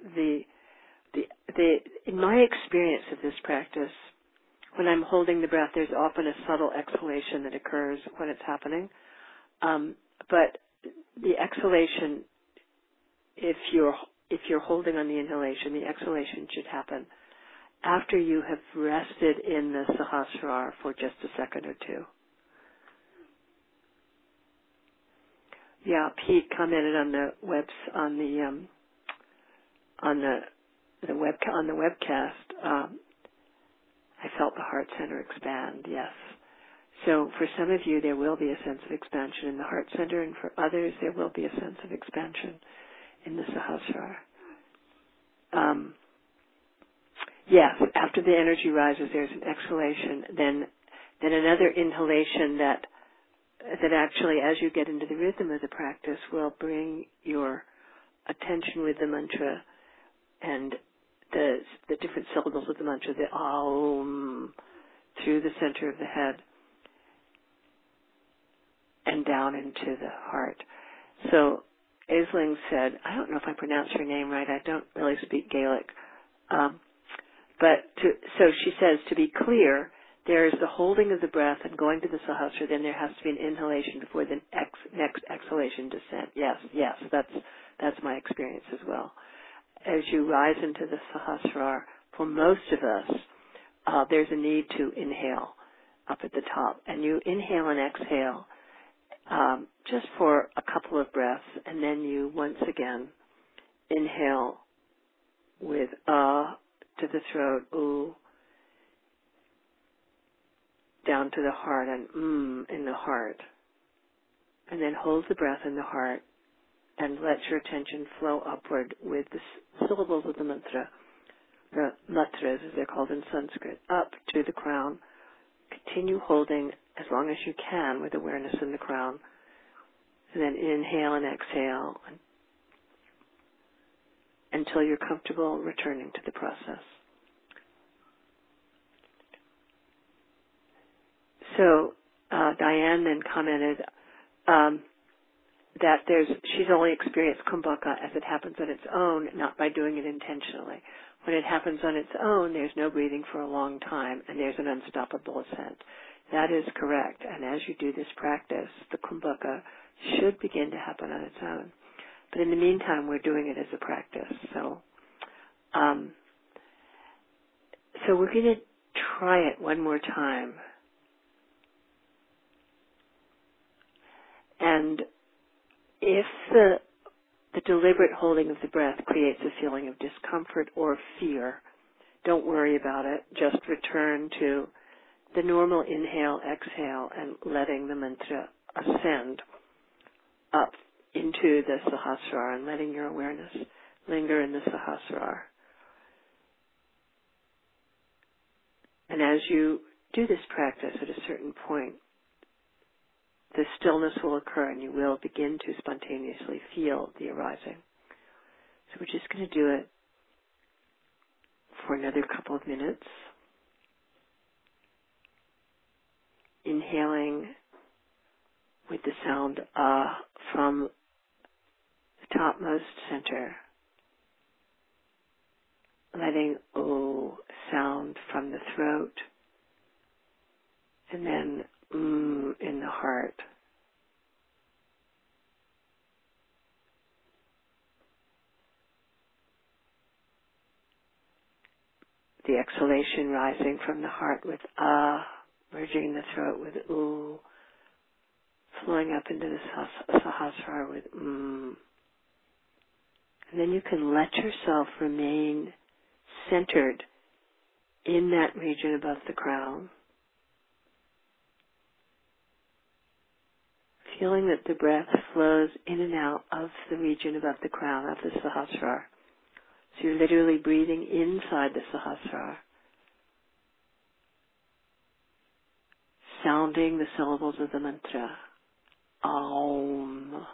In my experience of this practice, when I'm holding the breath, there's often a subtle exhalation that occurs when it's happening. But the exhalation, if you're holding on the inhalation, the exhalation should happen after you have rested in the Sahasrara for just a second or two. Yeah, Pete commented on the webcast. I felt the heart center expand. Yes. So for some of you, there will be a sense of expansion in the heart center, and for others, there will be a sense of expansion in the Sahasrara. Yes, after the energy rises, there's an exhalation, then another inhalation that actually, as you get into the rhythm of the practice, will bring your attention with the mantra and the different syllables of the mantra, the Aum, through the center of the head and down into the heart. So Aisling said, I don't know if I pronounced her name right. I don't really speak Gaelic. So she says, to be clear, there is the holding of the breath and going to the Sahasrara, then there has to be an inhalation before the next exhalation descent. Yes, that's my experience as well. As you rise into the Sahasrara, for most of us, there's a need to inhale up at the top. And you inhale and exhale just for a couple of breaths, and then you once again inhale with to the throat, ooh, down to the heart, and in the heart. And then hold the breath in the heart and let your attention flow upward with the syllables of the mantra, the matras as they're called in Sanskrit, up to the crown. Continue holding as long as you can with awareness in the crown. And then inhale and exhale until you're comfortable returning to the process. So Diane then commented that she's only experienced kumbhaka as it happens on its own, not by doing it intentionally. When it happens on its own, there's no breathing for a long time, and there's an unstoppable ascent. That is correct. And as you do this practice, the kumbhaka should begin to happen on its own. But in the meantime, we're doing it as a practice. So we're going to try it one more time. And if the deliberate holding of the breath creates a feeling of discomfort or fear, don't worry about it. Just return to the normal inhale, exhale, and letting the mantra ascend up into the Sahasrara and letting your awareness linger in the Sahasrara. And as you do this practice at a certain point, the stillness will occur and you will begin to spontaneously feel the arising. So we're just going to do it for another couple of minutes. Inhaling with the sound from the topmost center. Letting O sound from the throat. And then in the heart. The exhalation rising from the heart with merging the throat with oo, flowing up into the Sahasrara with And then you can let yourself remain centered in that region above the crown. Feeling that the breath flows in and out of the region above the crown of the Sahasrara. So you're literally breathing inside the Sahasrara. Sounding the syllables of the mantra. Aum.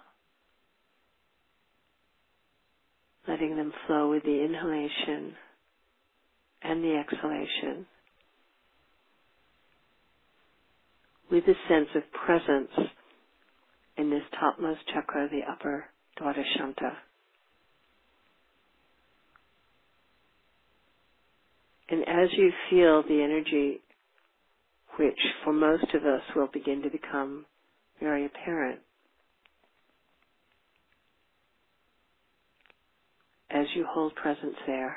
Letting them flow with the inhalation and the exhalation. with a sense of presence in this topmost chakra, the upper Dwadashanta. And as you feel the energy, which for most of us will begin to become very apparent, as you hold presence there,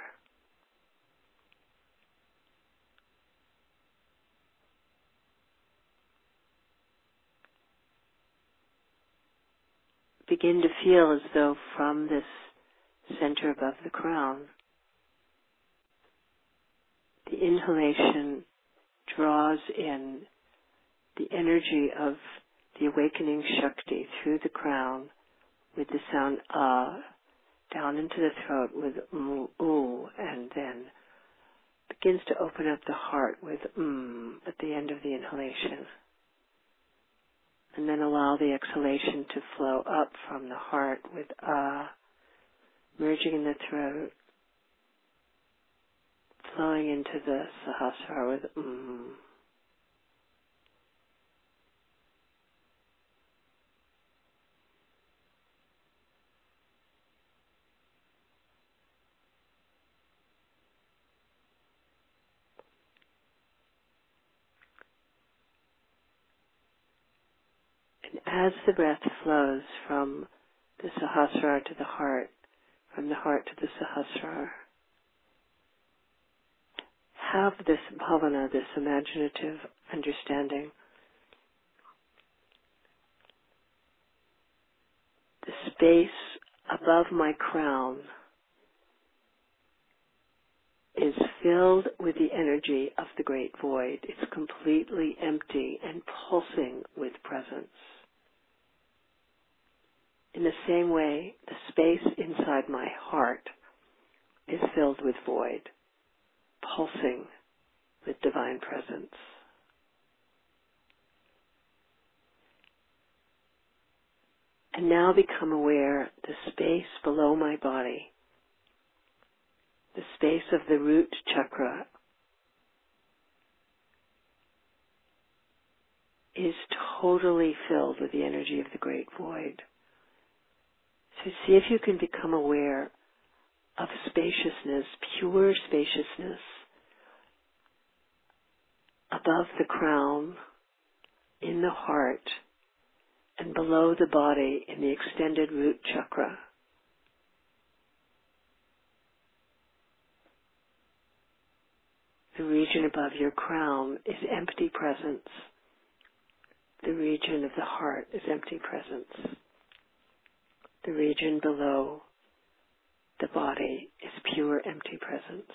begin to feel as though from this center above the crown, the inhalation draws in the energy of the awakening Shakti through the crown with the sound down into the throat with ooh, and then begins to open up the heart with at the end of the inhalation. And then allow the exhalation to flow up from the heart with merging in the throat, flowing into the Sahasrara with And as the breath flows from the Sahasrara to the heart, from the heart to the Sahasrara, have this bhavana, this imaginative understanding. The space above my crown is filled with the energy of the great void. It's completely empty and pulsing with presence. In the same way, the space inside my heart is filled with void, pulsing with divine presence. And now become aware the space below my body, the space of the root chakra, is totally filled with the energy of the great void. So see if you can become aware of spaciousness, pure spaciousness, above the crown, in the heart, and below the body in the extended root chakra. The region above your crown is empty presence. The region of the heart is empty presence. The region below the body is pure empty presence.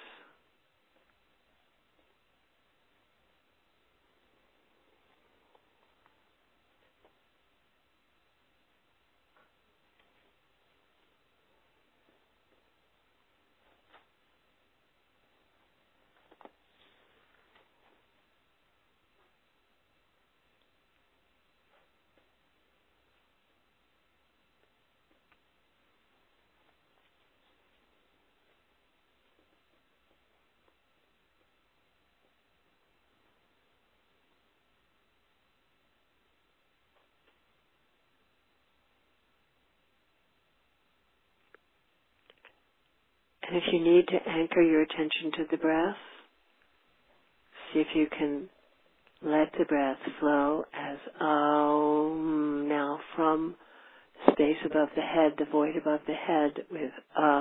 And if you need to anchor your attention to the breath, see if you can let the breath flow as Om, now from space above the head, the void above the head with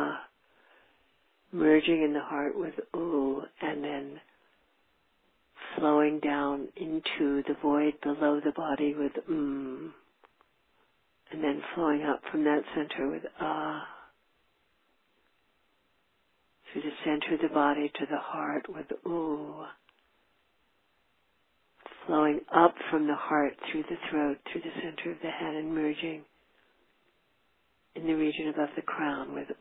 merging in the heart with Oo, and then flowing down into the void below the body with and then flowing up from that center with through the center of the body to the heart with ooh, flowing up from the heart through the throat, through the center of the head, and merging in the region above the crown with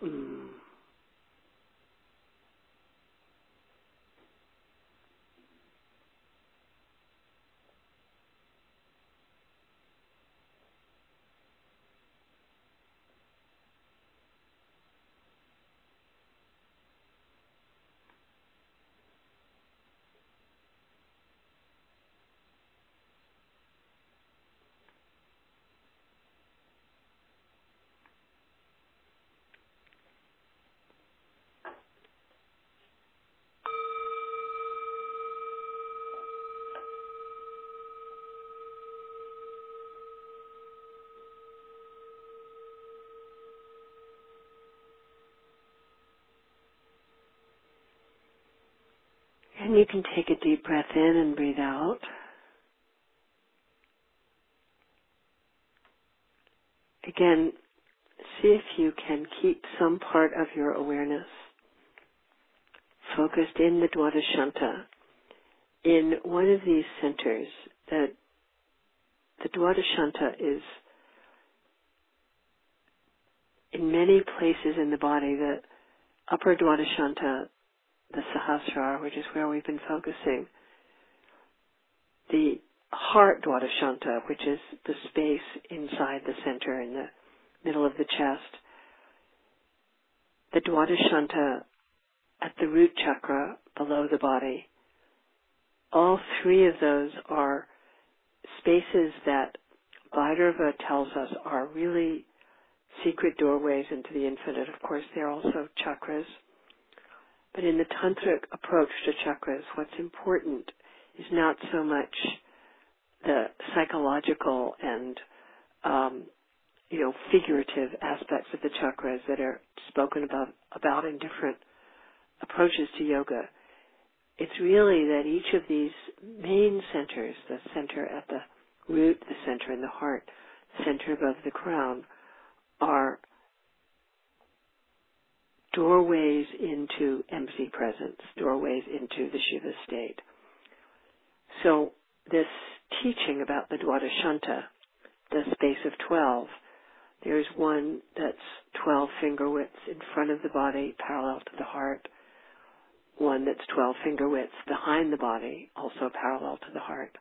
And you can take a deep breath in and breathe out. Again, see if you can keep some part of your awareness focused in the Dwadashanta, in one of these centers. That the Dwadashanta is in many places in the body. The upper Dwadashanta, the Sahasrara, which is where we've been focusing. The heart Dwadashanta, which is the space inside the center in the middle of the chest. The Dwadashanta at the root chakra below the body. All three of those are spaces that Bhairava tells us are really secret doorways into the infinite. Of course, they're also chakras. But in the tantric approach to chakras, what's important is not so much the psychological and figurative aspects of the chakras that are spoken about in different approaches to yoga. It's really that each of these main centers, the center at the root, the center in the heart, the center above the crown, are doorways into empty presence, doorways into the Shiva state. So this teaching about the Dwadashanta, the space of 12, there's one that's 12 finger widths in front of the body, parallel to the heart, one that's 12 finger widths behind the body, also parallel to the heart.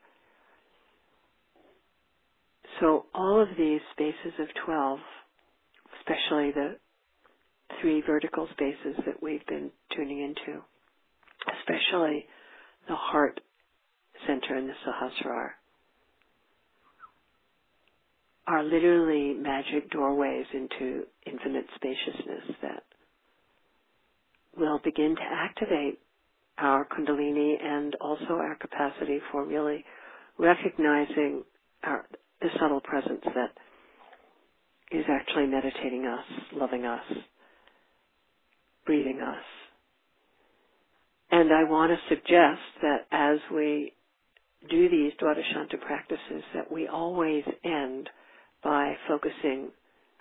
So all of these spaces of 12, especially the 3 vertical spaces that we've been tuning into, especially the heart center and the Sahasrara, are literally magic doorways into infinite spaciousness that will begin to activate our Kundalini and also our capacity for really recognizing the subtle presence that is actually meditating us, loving us, breathing us. And I want to suggest that as we do these Dwadashanta practices, that we always end by focusing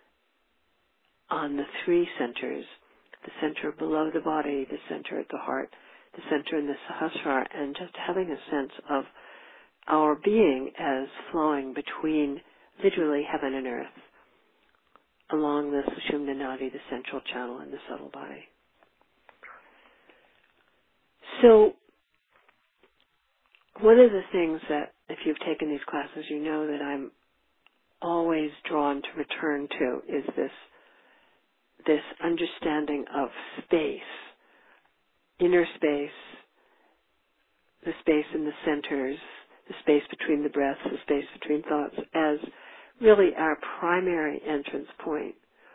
on the 3 centers, the center below the body, the center at the heart, the center in the Sahasrara, and just having a sense of our being as flowing between literally heaven and earth along the Sushumna Nadi, the central channel in the subtle body. So one of the things that, if you've taken these classes, you know that I'm always drawn to return to is this understanding of space, inner space, the space in the centers, the space between the breaths, the space between thoughts, as really our primary entrance point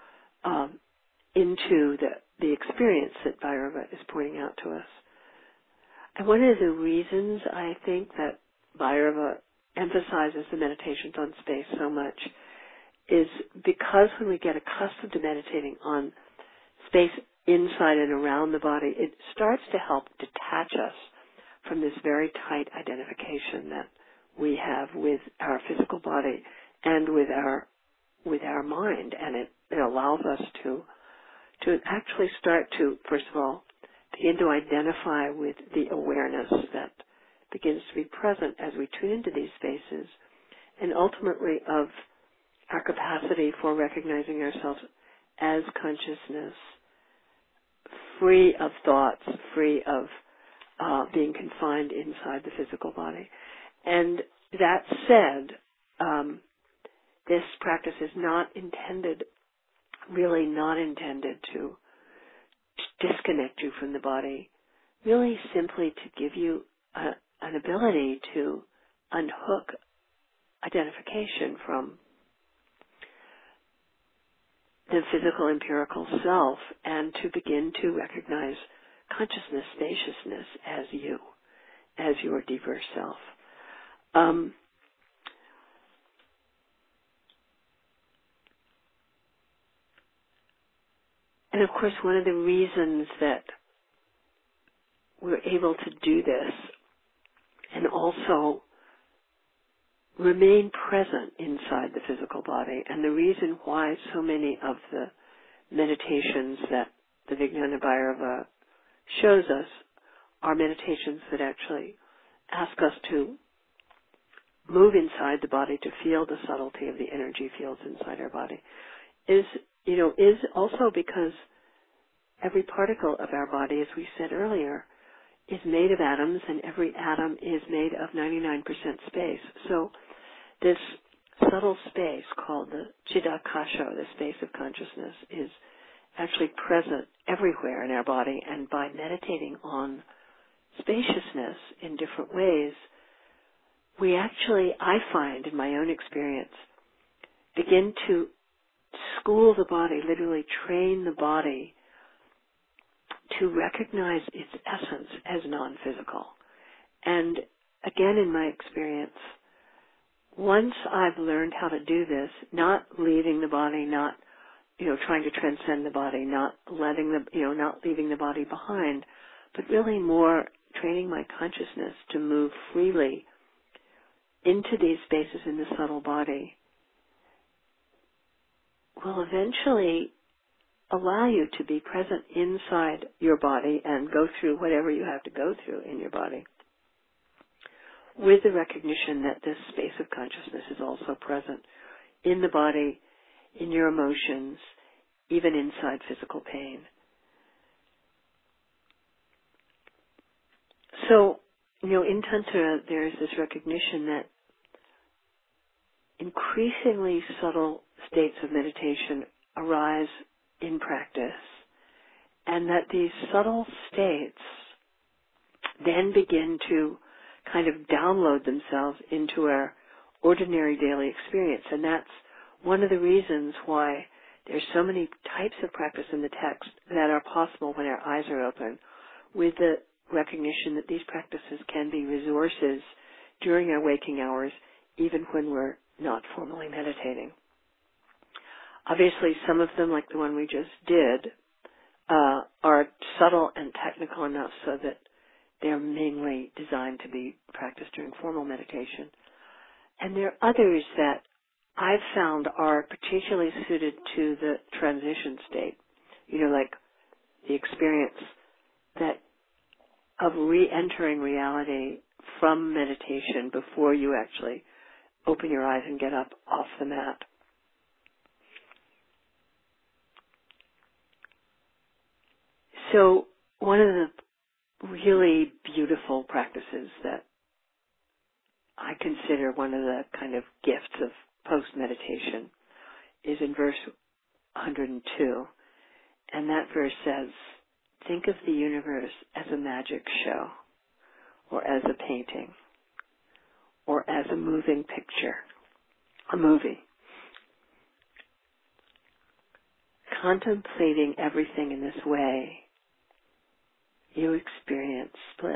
into the experience that Bhairava is pointing out to us. And one of the reasons I think that Bhairava emphasizes the meditations on space so much is because when we get accustomed to meditating on space inside and around the body, it starts to help detach us from this very tight identification that we have with our physical body and with our mind, and it allows us to actually start to, first of all, begin to identify with the awareness that begins to be present as we tune into these spaces, and ultimately of our capacity for recognizing ourselves as consciousness, free of thoughts, free of being confined inside the physical body. And that said, this practice is not intended to disconnect you from the body, really simply to give you an ability to unhook identification from the physical empirical self and to begin to recognize consciousness, spaciousness as you, as your deeper self. And of course, one of the reasons that we're able to do this and also remain present inside the physical body. And the reason why so many of the meditations that the Vijnana Bhairava shows us are meditations that actually ask us to move inside the body to feel the subtlety of the energy fields inside our body is also because every particle of our body, as we said earlier, is made of atoms, and every atom is made of 99% space. So this subtle space called the Chidakasha, the space of consciousness, is actually present everywhere in our body. And by meditating on spaciousness in different ways, we actually, I find in my own experience, begin to school the body, literally train the body to recognize its essence as non-physical. And again, in my experience, once I've learned how to do this, not leaving the body, not, trying to transcend the body, not leaving the body behind, but really more training my consciousness to move freely into these spaces in the subtle body, will eventually allow you to be present inside your body and go through whatever you have to go through in your body, with the recognition that this space of consciousness is also present in the body, in your emotions, even inside physical pain. So, in Tantra, there is this recognition that increasingly subtle states of meditation arise in practice, and that these subtle states then begin to kind of download themselves into our ordinary daily experience. And that's one of the reasons why there's so many types of practice in the text that are possible when our eyes are open, with the recognition that these practices can be resources during our waking hours, even when we're not formally meditating. Obviously, some of them, like the one we just did, are subtle and technical enough so that they're mainly designed to be practiced during formal meditation. And there are others that I've found are particularly suited to the transition state, like the experience that of re-entering reality from meditation before you actually open your eyes and get up off the mat. So one of the really beautiful practices that I consider one of the kind of gifts of post-meditation is in verse 102. And that verse says, think of the universe as a magic show, or as a painting, or as a moving picture, a movie. Contemplating everything in this way, you experience bliss.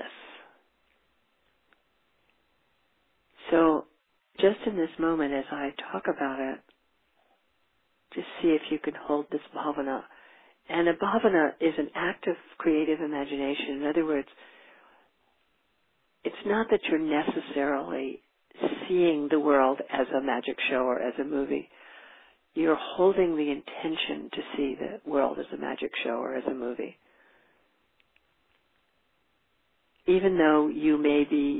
So, just in this moment as I talk about it, just see if you can hold this bhavana. And a bhavana is an act of creative imagination. In other words, it's not that you're necessarily seeing the world as a magic show or as a movie. You're holding the intention to see the world as a magic show or as a movie. Even though you may be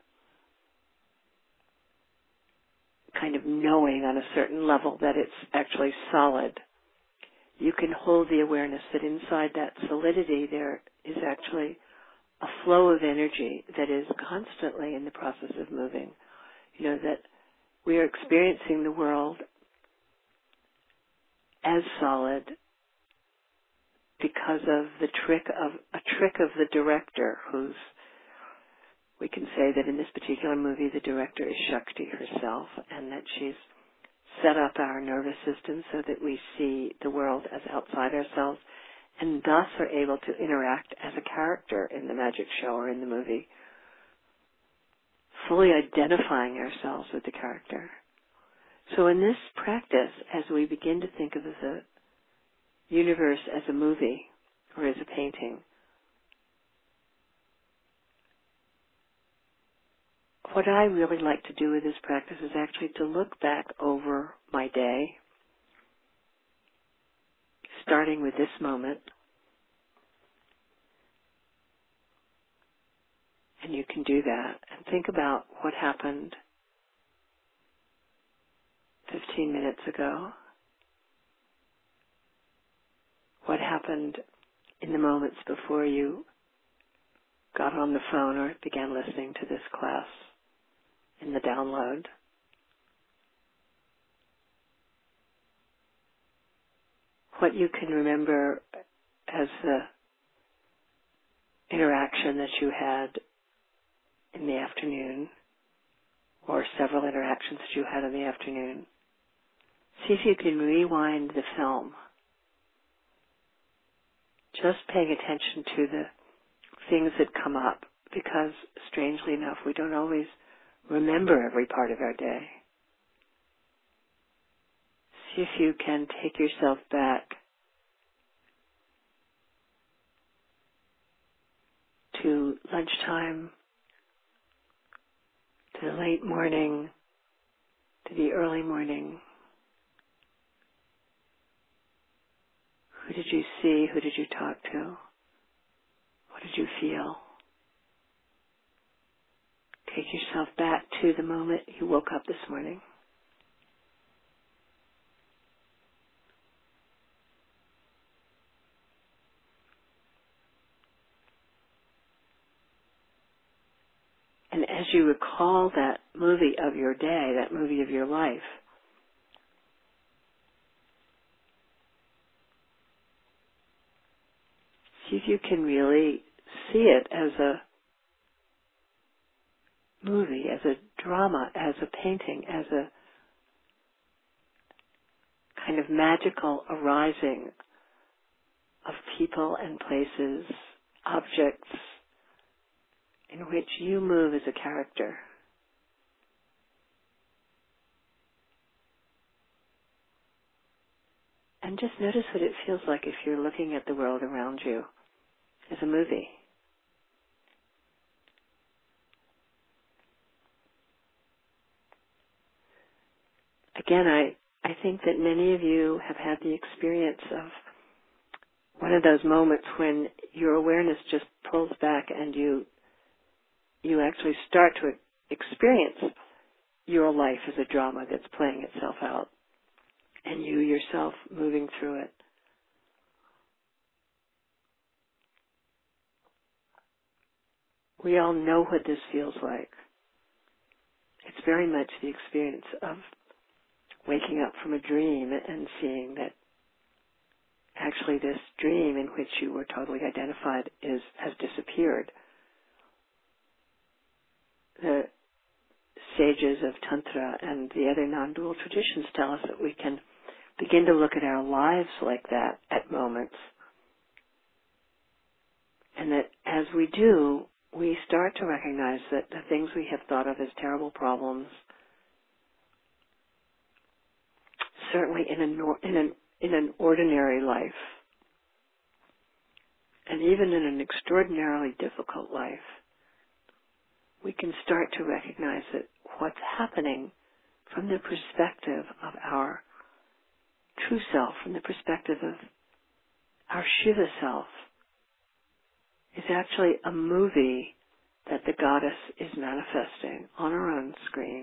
kind of knowing on a certain level that it's actually solid, you can hold the awareness that inside that solidity there is actually a flow of energy that is constantly in the process of moving. That we are experiencing the world as solid because of a trick of the director, we can say that in this particular movie the director is Shakti herself, and that she's set up our nervous system so that we see the world as outside ourselves, and thus are able to interact as a character in the magic show or in the movie, fully identifying ourselves with the character. So in this practice, as we begin to think of the universe as a movie or as a painting, what I really like to do with this practice is actually to look back over my day, starting with this moment. And you can do that and think about what happened 15 minutes ago. What happened in the moments before you got on the phone or began listening to this class in the download. What you can remember as the interaction that you had in the afternoon, or several interactions that you had in the afternoon. See if you can rewind the film. Just paying attention to the things that come up, because strangely enough, we don't always remember every part of our day. See if you can take yourself back to lunchtime, to the late morning, to the early morning. Who did you see? Who did you talk to? What did you feel? Take yourself back to the moment you woke up this morning. And as you recall that movie of your day, that movie of your life, see if you can really see it as a movie, as a drama, as a painting, as a kind of magical arising of people and places, objects, in which you move as a character. And just notice what it feels like if you're looking at the world around you as a movie. Again, I think that many of you have had the experience of one of those moments when your awareness just pulls back and you actually start to experience your life as a drama that's playing itself out, and you yourself moving through it. We all know what this feels like. It's very much the experience of waking up from a dream and seeing that actually this dream in which you were totally identified has disappeared. The sages of Tantra and the other non-dual traditions tell us that we can begin to look at our lives like that at moments. And that as we do, we start to recognize that the things we have thought of as terrible problems, certainly in an ordinary life, and even in an extraordinarily difficult life, we can start to recognize that what's happening from the perspective of our true self, from the perspective of our Shiva self, is actually a movie that the goddess is manifesting on her own screen.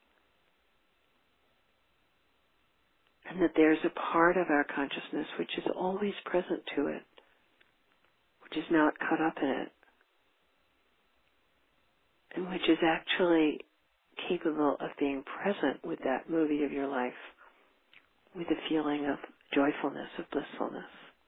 And that there's a part of our consciousness which is always present to it, which is not caught up in it, and which is actually capable of being present with that movie of your life, with a feeling of joyfulness, of blissfulness.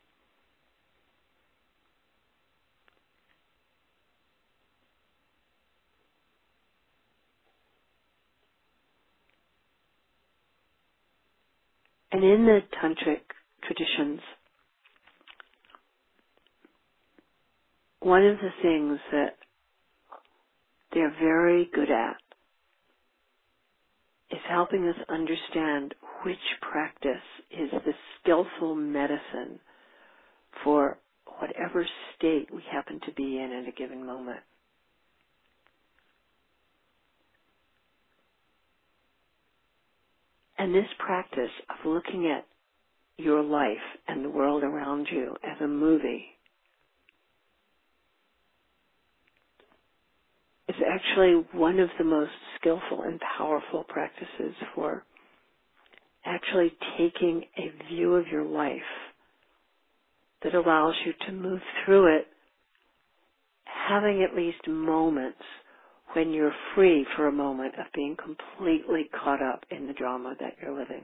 And in the tantric traditions, one of the things that they're very good at is helping us understand which practice is the skillful medicine for whatever state we happen to be in at a given moment. And this practice of looking at your life and the world around you as a movie is actually one of the most skillful and powerful practices for actually taking a view of your life that allows you to move through it, having at least moments when you're free for a moment of being completely caught up in the drama that you're living.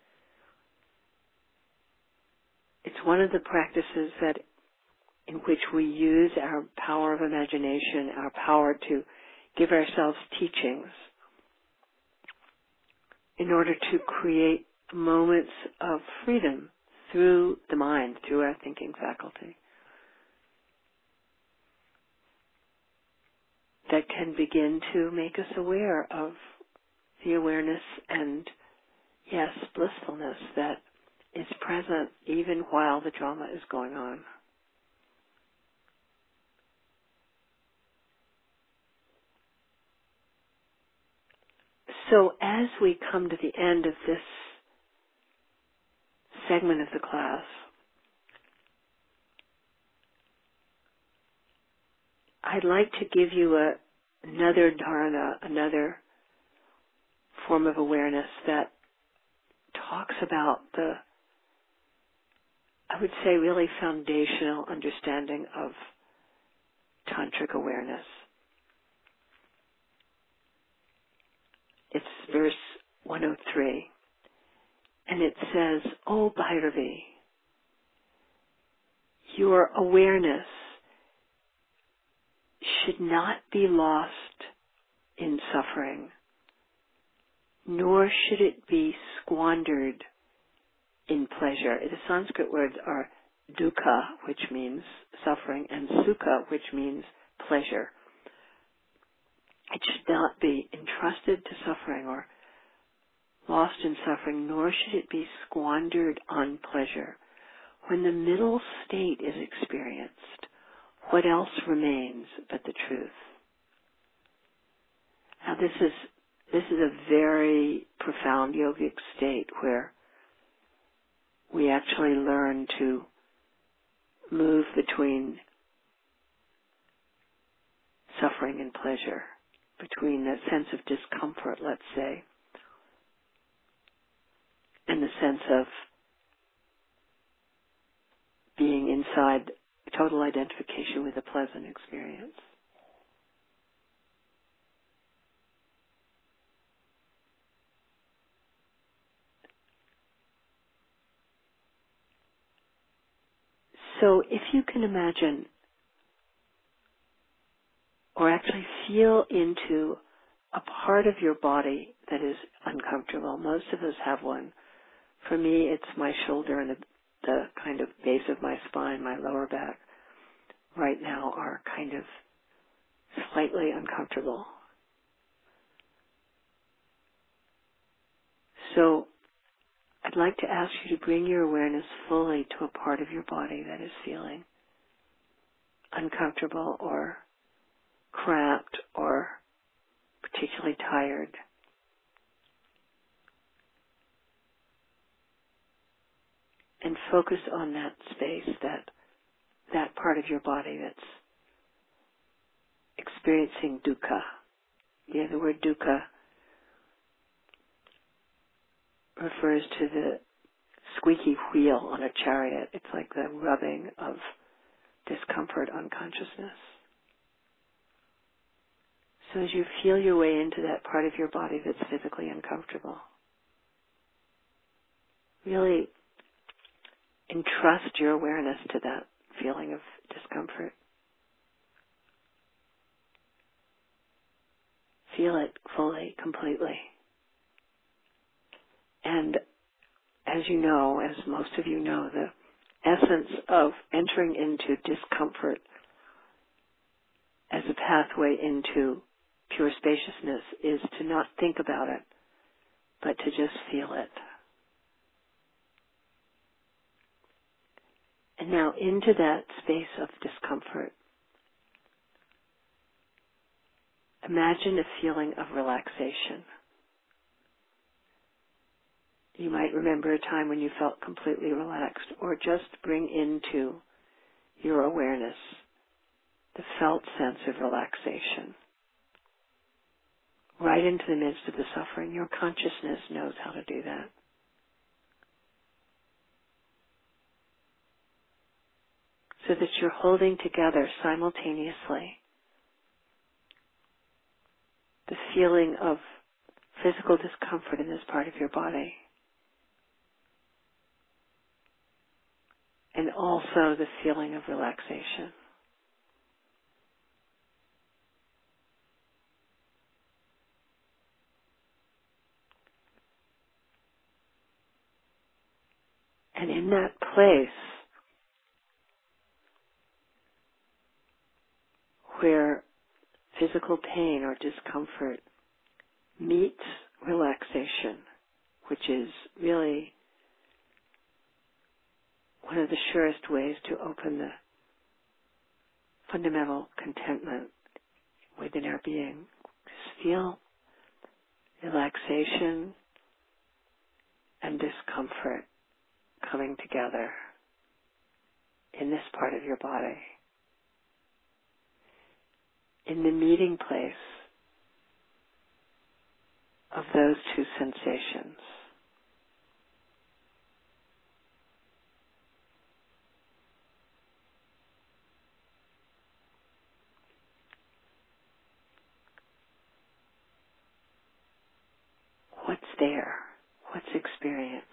It's one of the practices that in which we use our power of imagination, our power to give ourselves teachings in order to create moments of freedom through the mind, through our thinking faculty, that can begin to make us aware of the awareness and, yes, blissfulness that is present even while the drama is going on. So as we come to the end of this segment of the class, I'd like to give you another dharana, another form of awareness that talks about the, I would say, really foundational understanding of tantric awareness. It's verse 103, and it says, "O Bhairavi, your awareness should not be lost in suffering, nor should it be squandered in pleasure." The Sanskrit words are dukkha, which means suffering, and sukha, which means pleasure. It should not be entrusted to suffering or lost in suffering, nor should it be squandered on pleasure. When the middle state is experienced, what else remains but the truth? Now this is a very profound yogic state where we actually learn to move between suffering and pleasure, between that sense of discomfort, let's say, and the sense of being inside total identification with a pleasant experience. So if you can imagine or actually feel into a part of your body that is uncomfortable. Most of us have one. For me, it's my shoulder and the kind of base of my spine, my lower back, right now are kind of slightly uncomfortable. So I'd like to ask you to bring your awareness fully to a part of your body that is feeling uncomfortable or cramped or particularly tired. And focus on that space, that part of your body that's experiencing dukkha. Yeah, the word dukkha refers to the squeaky wheel on a chariot. It's like the rubbing of discomfort on consciousness. So as you feel your way into that part of your body that's physically uncomfortable, really entrust your awareness to that feeling of discomfort. Feel it fully, completely. And as you know, as most of you know, the essence of entering into discomfort as a pathway into pure spaciousness is to not think about it, but to just feel it. And now into that space of discomfort, imagine a feeling of relaxation. You might remember a time when you felt completely relaxed, or just bring into your awareness the felt sense of relaxation. Right into the midst of the suffering. Your consciousness knows how to do that. So that you're holding together simultaneously the feeling of physical discomfort in this part of your body, and also the feeling of relaxation. And in that place where physical pain or discomfort meets relaxation, which is really one of the surest ways to open the fundamental contentment within our being. Just feel relaxation and discomfort coming together in this part of your body. In the meeting place of those two sensations. What's there? What's experienced?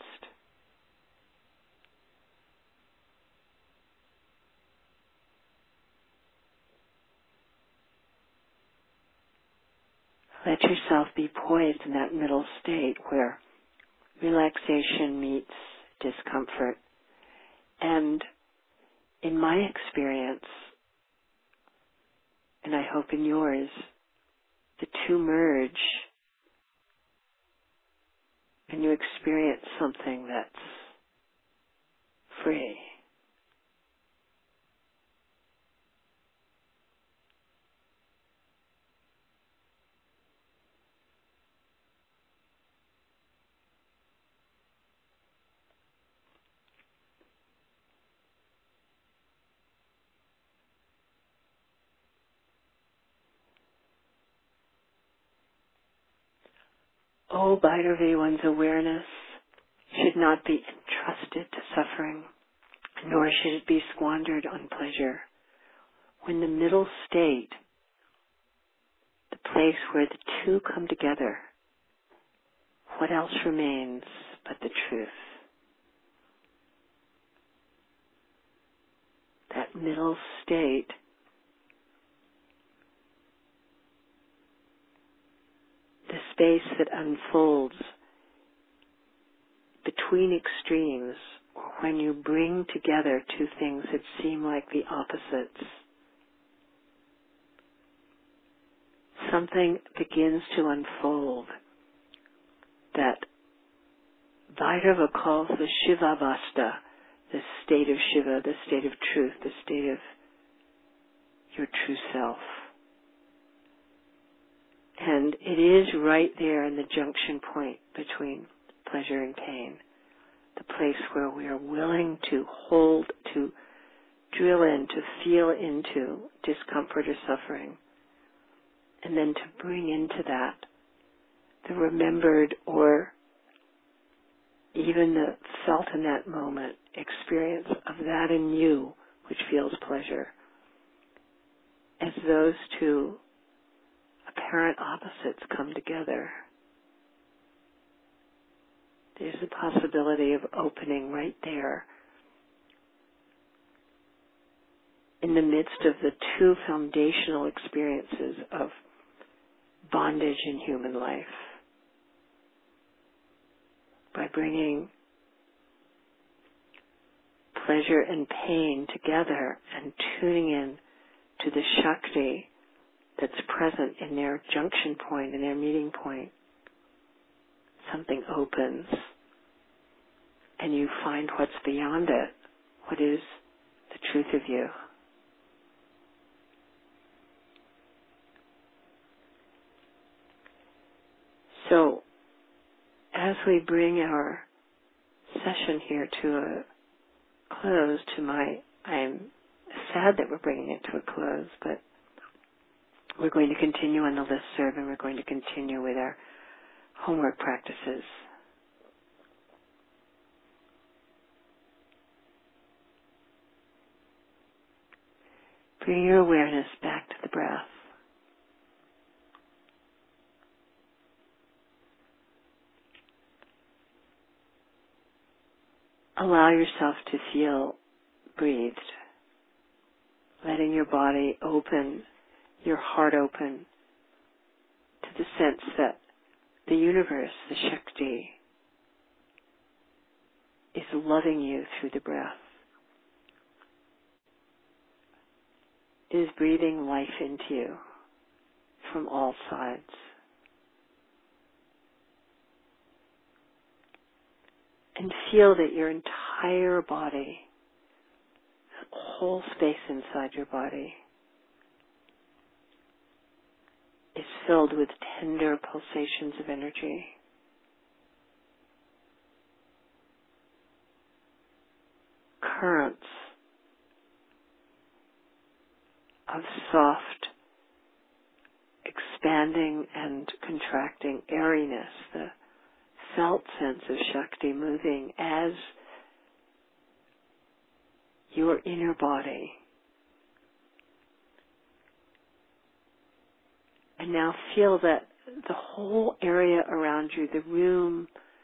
Let yourself be poised in that middle state where relaxation meets discomfort. And in my experience, and I hope in yours, the two merge and you experience something that's free. Oh, Bhairavi, one's awareness should not be entrusted to suffering, nor should it be squandered on pleasure. When the middle state, the place where the two come together, what else remains but the truth? That middle state the space that unfolds between extremes, or when you bring together two things that seem like the opposites. Something begins to unfold that Bhairava calls the Shivavasta, the state of Shiva, the state of truth, the state of your true self. And it is right there in the junction point between pleasure and pain, the place where we are willing to hold, to drill in, to feel into discomfort or suffering, and then to bring into that the remembered or even the felt in that moment experience of that in you which feels pleasure. As those two apparent opposites come together, there's a possibility of opening right there in the midst of the two foundational experiences of bondage in human life. By bringing pleasure and pain together and tuning in to the Shakti that's present in their junction point, in their meeting point, something opens and you find what's beyond it, what is the truth of you. So, as we bring our session here to a close. I'm sad that we're bringing it to a close, but we're going to continue on the listserv, and we're going to continue with our homework practices. Bring your awareness back to the breath. Allow yourself to feel breathed, letting your body open, your heart open to the sense that the universe, the Shakti, is loving you through the breath. It is breathing life into you from all sides. And feel that your entire body, whole space inside your body, is filled with tender pulsations of energy. Currents of soft, expanding and contracting airiness, the felt sense of Shakti moving as your inner body. And now feel that the whole area around you, the room,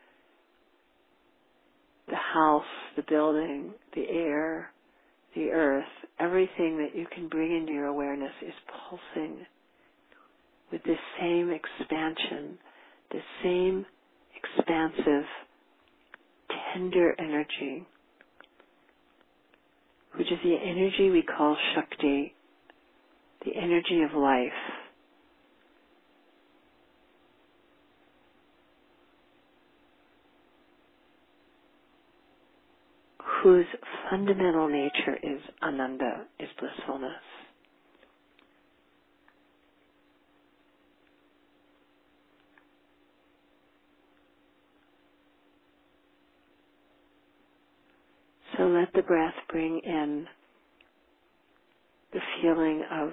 the house, the building, the air, the earth, everything that you can bring into your awareness is pulsing with this same expansion, this same expansive, tender energy, which is the energy we call Shakti, the energy of life. Whose fundamental nature is Ananda, is blissfulness. So let the breath bring in the feeling of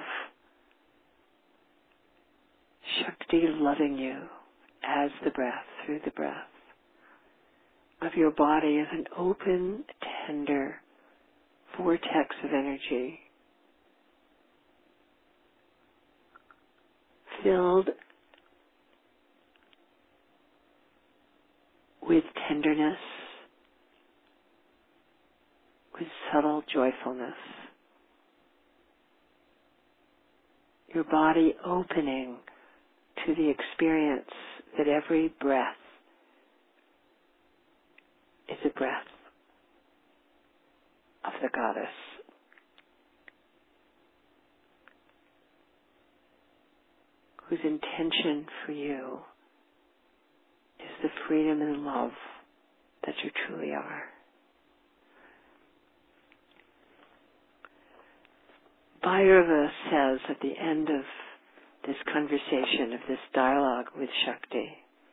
Shakti loving you as the breath, through the breath, of your body as an open, tender vortex of energy, filled with tenderness, with subtle joyfulness. Your body opening to the experience that every breath is a breath of the goddess. Whose intention for you is the freedom and love that you truly are. Bhairava says at the end of this conversation, of this dialogue with Shakti,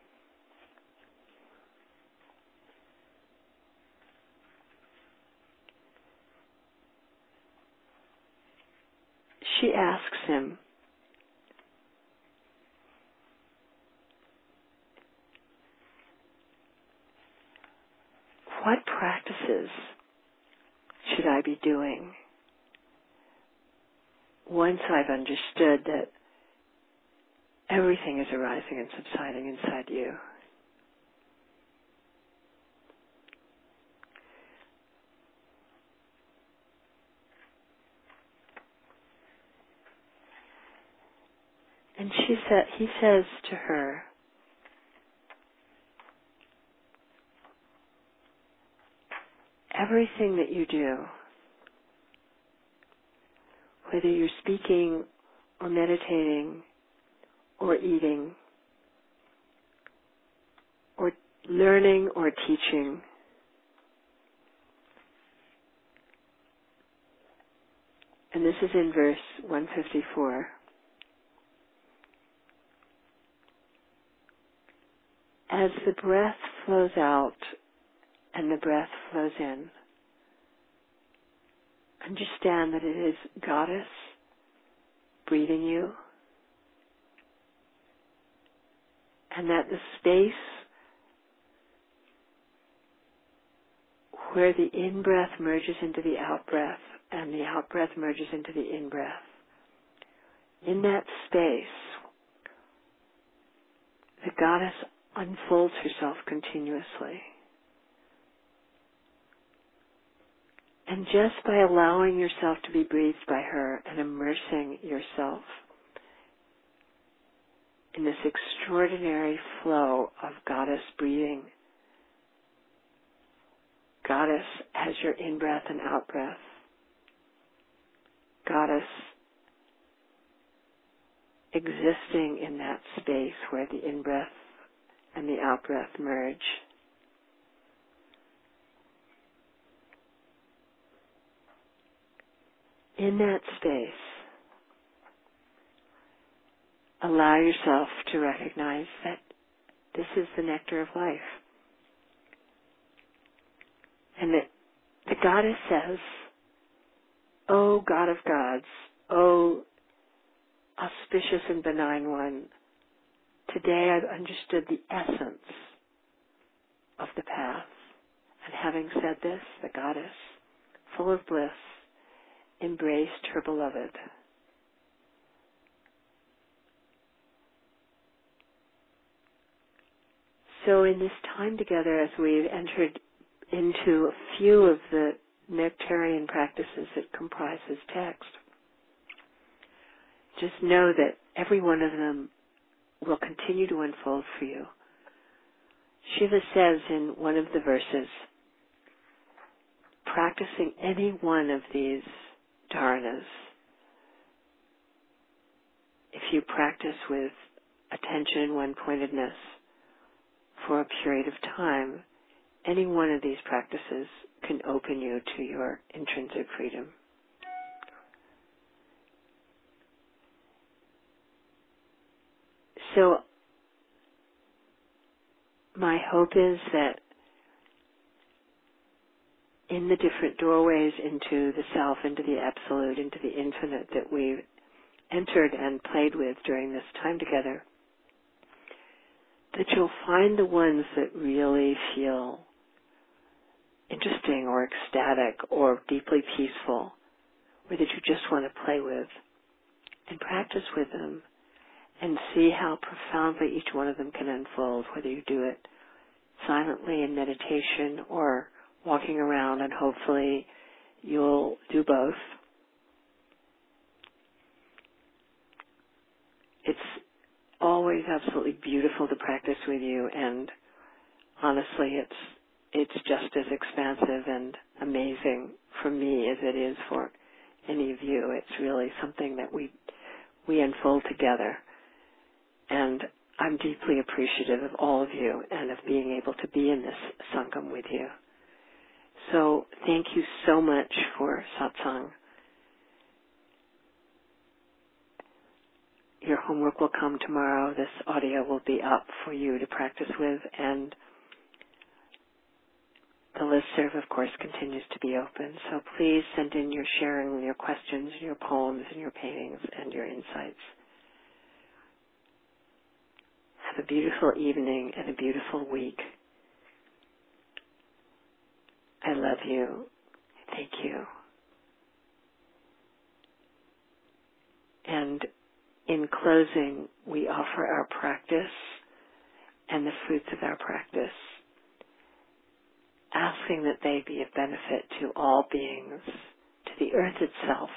she asks him, what practices should I be doing once I've understood that everything is arising and subsiding inside you? And he says to her, everything that you do, whether you're speaking or meditating or eating or learning or teaching, and this is in verse 154, as the breath flows out and the breath flows in. Understand that it is Goddess breathing you, and that the space where the in-breath merges into the out-breath and the out-breath merges into the in-breath, in that space, the Goddess unfolds herself continuously. And just by allowing yourself to be breathed by her and immersing yourself in this extraordinary flow of Goddess breathing, Goddess as your in-breath and out-breath, Goddess existing in that space where the in-breath and the out-breath merge. In that space, allow yourself to recognize that this is the nectar of life. And that the Goddess says, "O God of gods, O auspicious and benign one, today I've understood the essence of the path." And having said this, the Goddess, full of bliss, embraced her beloved. So in this time together, as we've entered into a few of the nectarian practices that comprise this text, just know that every one of them will continue to unfold for you. Shiva says in one of the verses, practicing any one of these dharanas, if you practice with attention and one-pointedness for a period of time, any one of these practices can open you to your intrinsic freedom. So, my hope is that in the different doorways into the self, into the absolute, into the infinite that we've entered and played with during this time together, that you'll find the ones that really feel interesting or ecstatic or deeply peaceful, or that you just want to play with, and practice with them and see how profoundly each one of them can unfold, whether you do it silently in meditation or walking around, and hopefully you'll do both. It's always absolutely beautiful to practice with you, and honestly it's just as expansive and amazing for me as it is for any of you. It's really something that we unfold together, and I'm deeply appreciative of all of you and of being able to be in this Sangam with you. So thank you so much for satsang. Your homework will come tomorrow. This audio will be up for you to practice with, and the listserv, of course, continues to be open. So please send in your sharing, your questions, your poems, and your paintings, and your insights. Have a beautiful evening and a beautiful week. I love you. Thank you. And in closing, we offer our practice and the fruits of our practice, asking that they be of benefit to all beings, to the earth itself,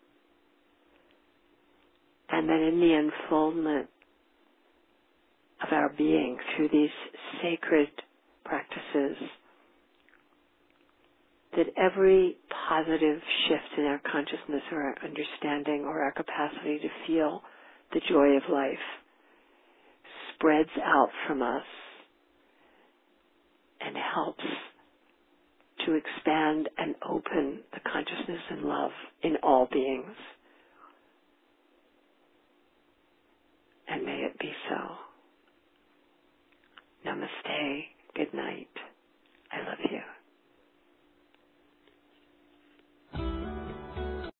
and that in the unfoldment of our being through these sacred practices, that every positive shift in our consciousness or our understanding or our capacity to feel the joy of life spreads out from us and helps to expand and open the consciousness and love in all beings.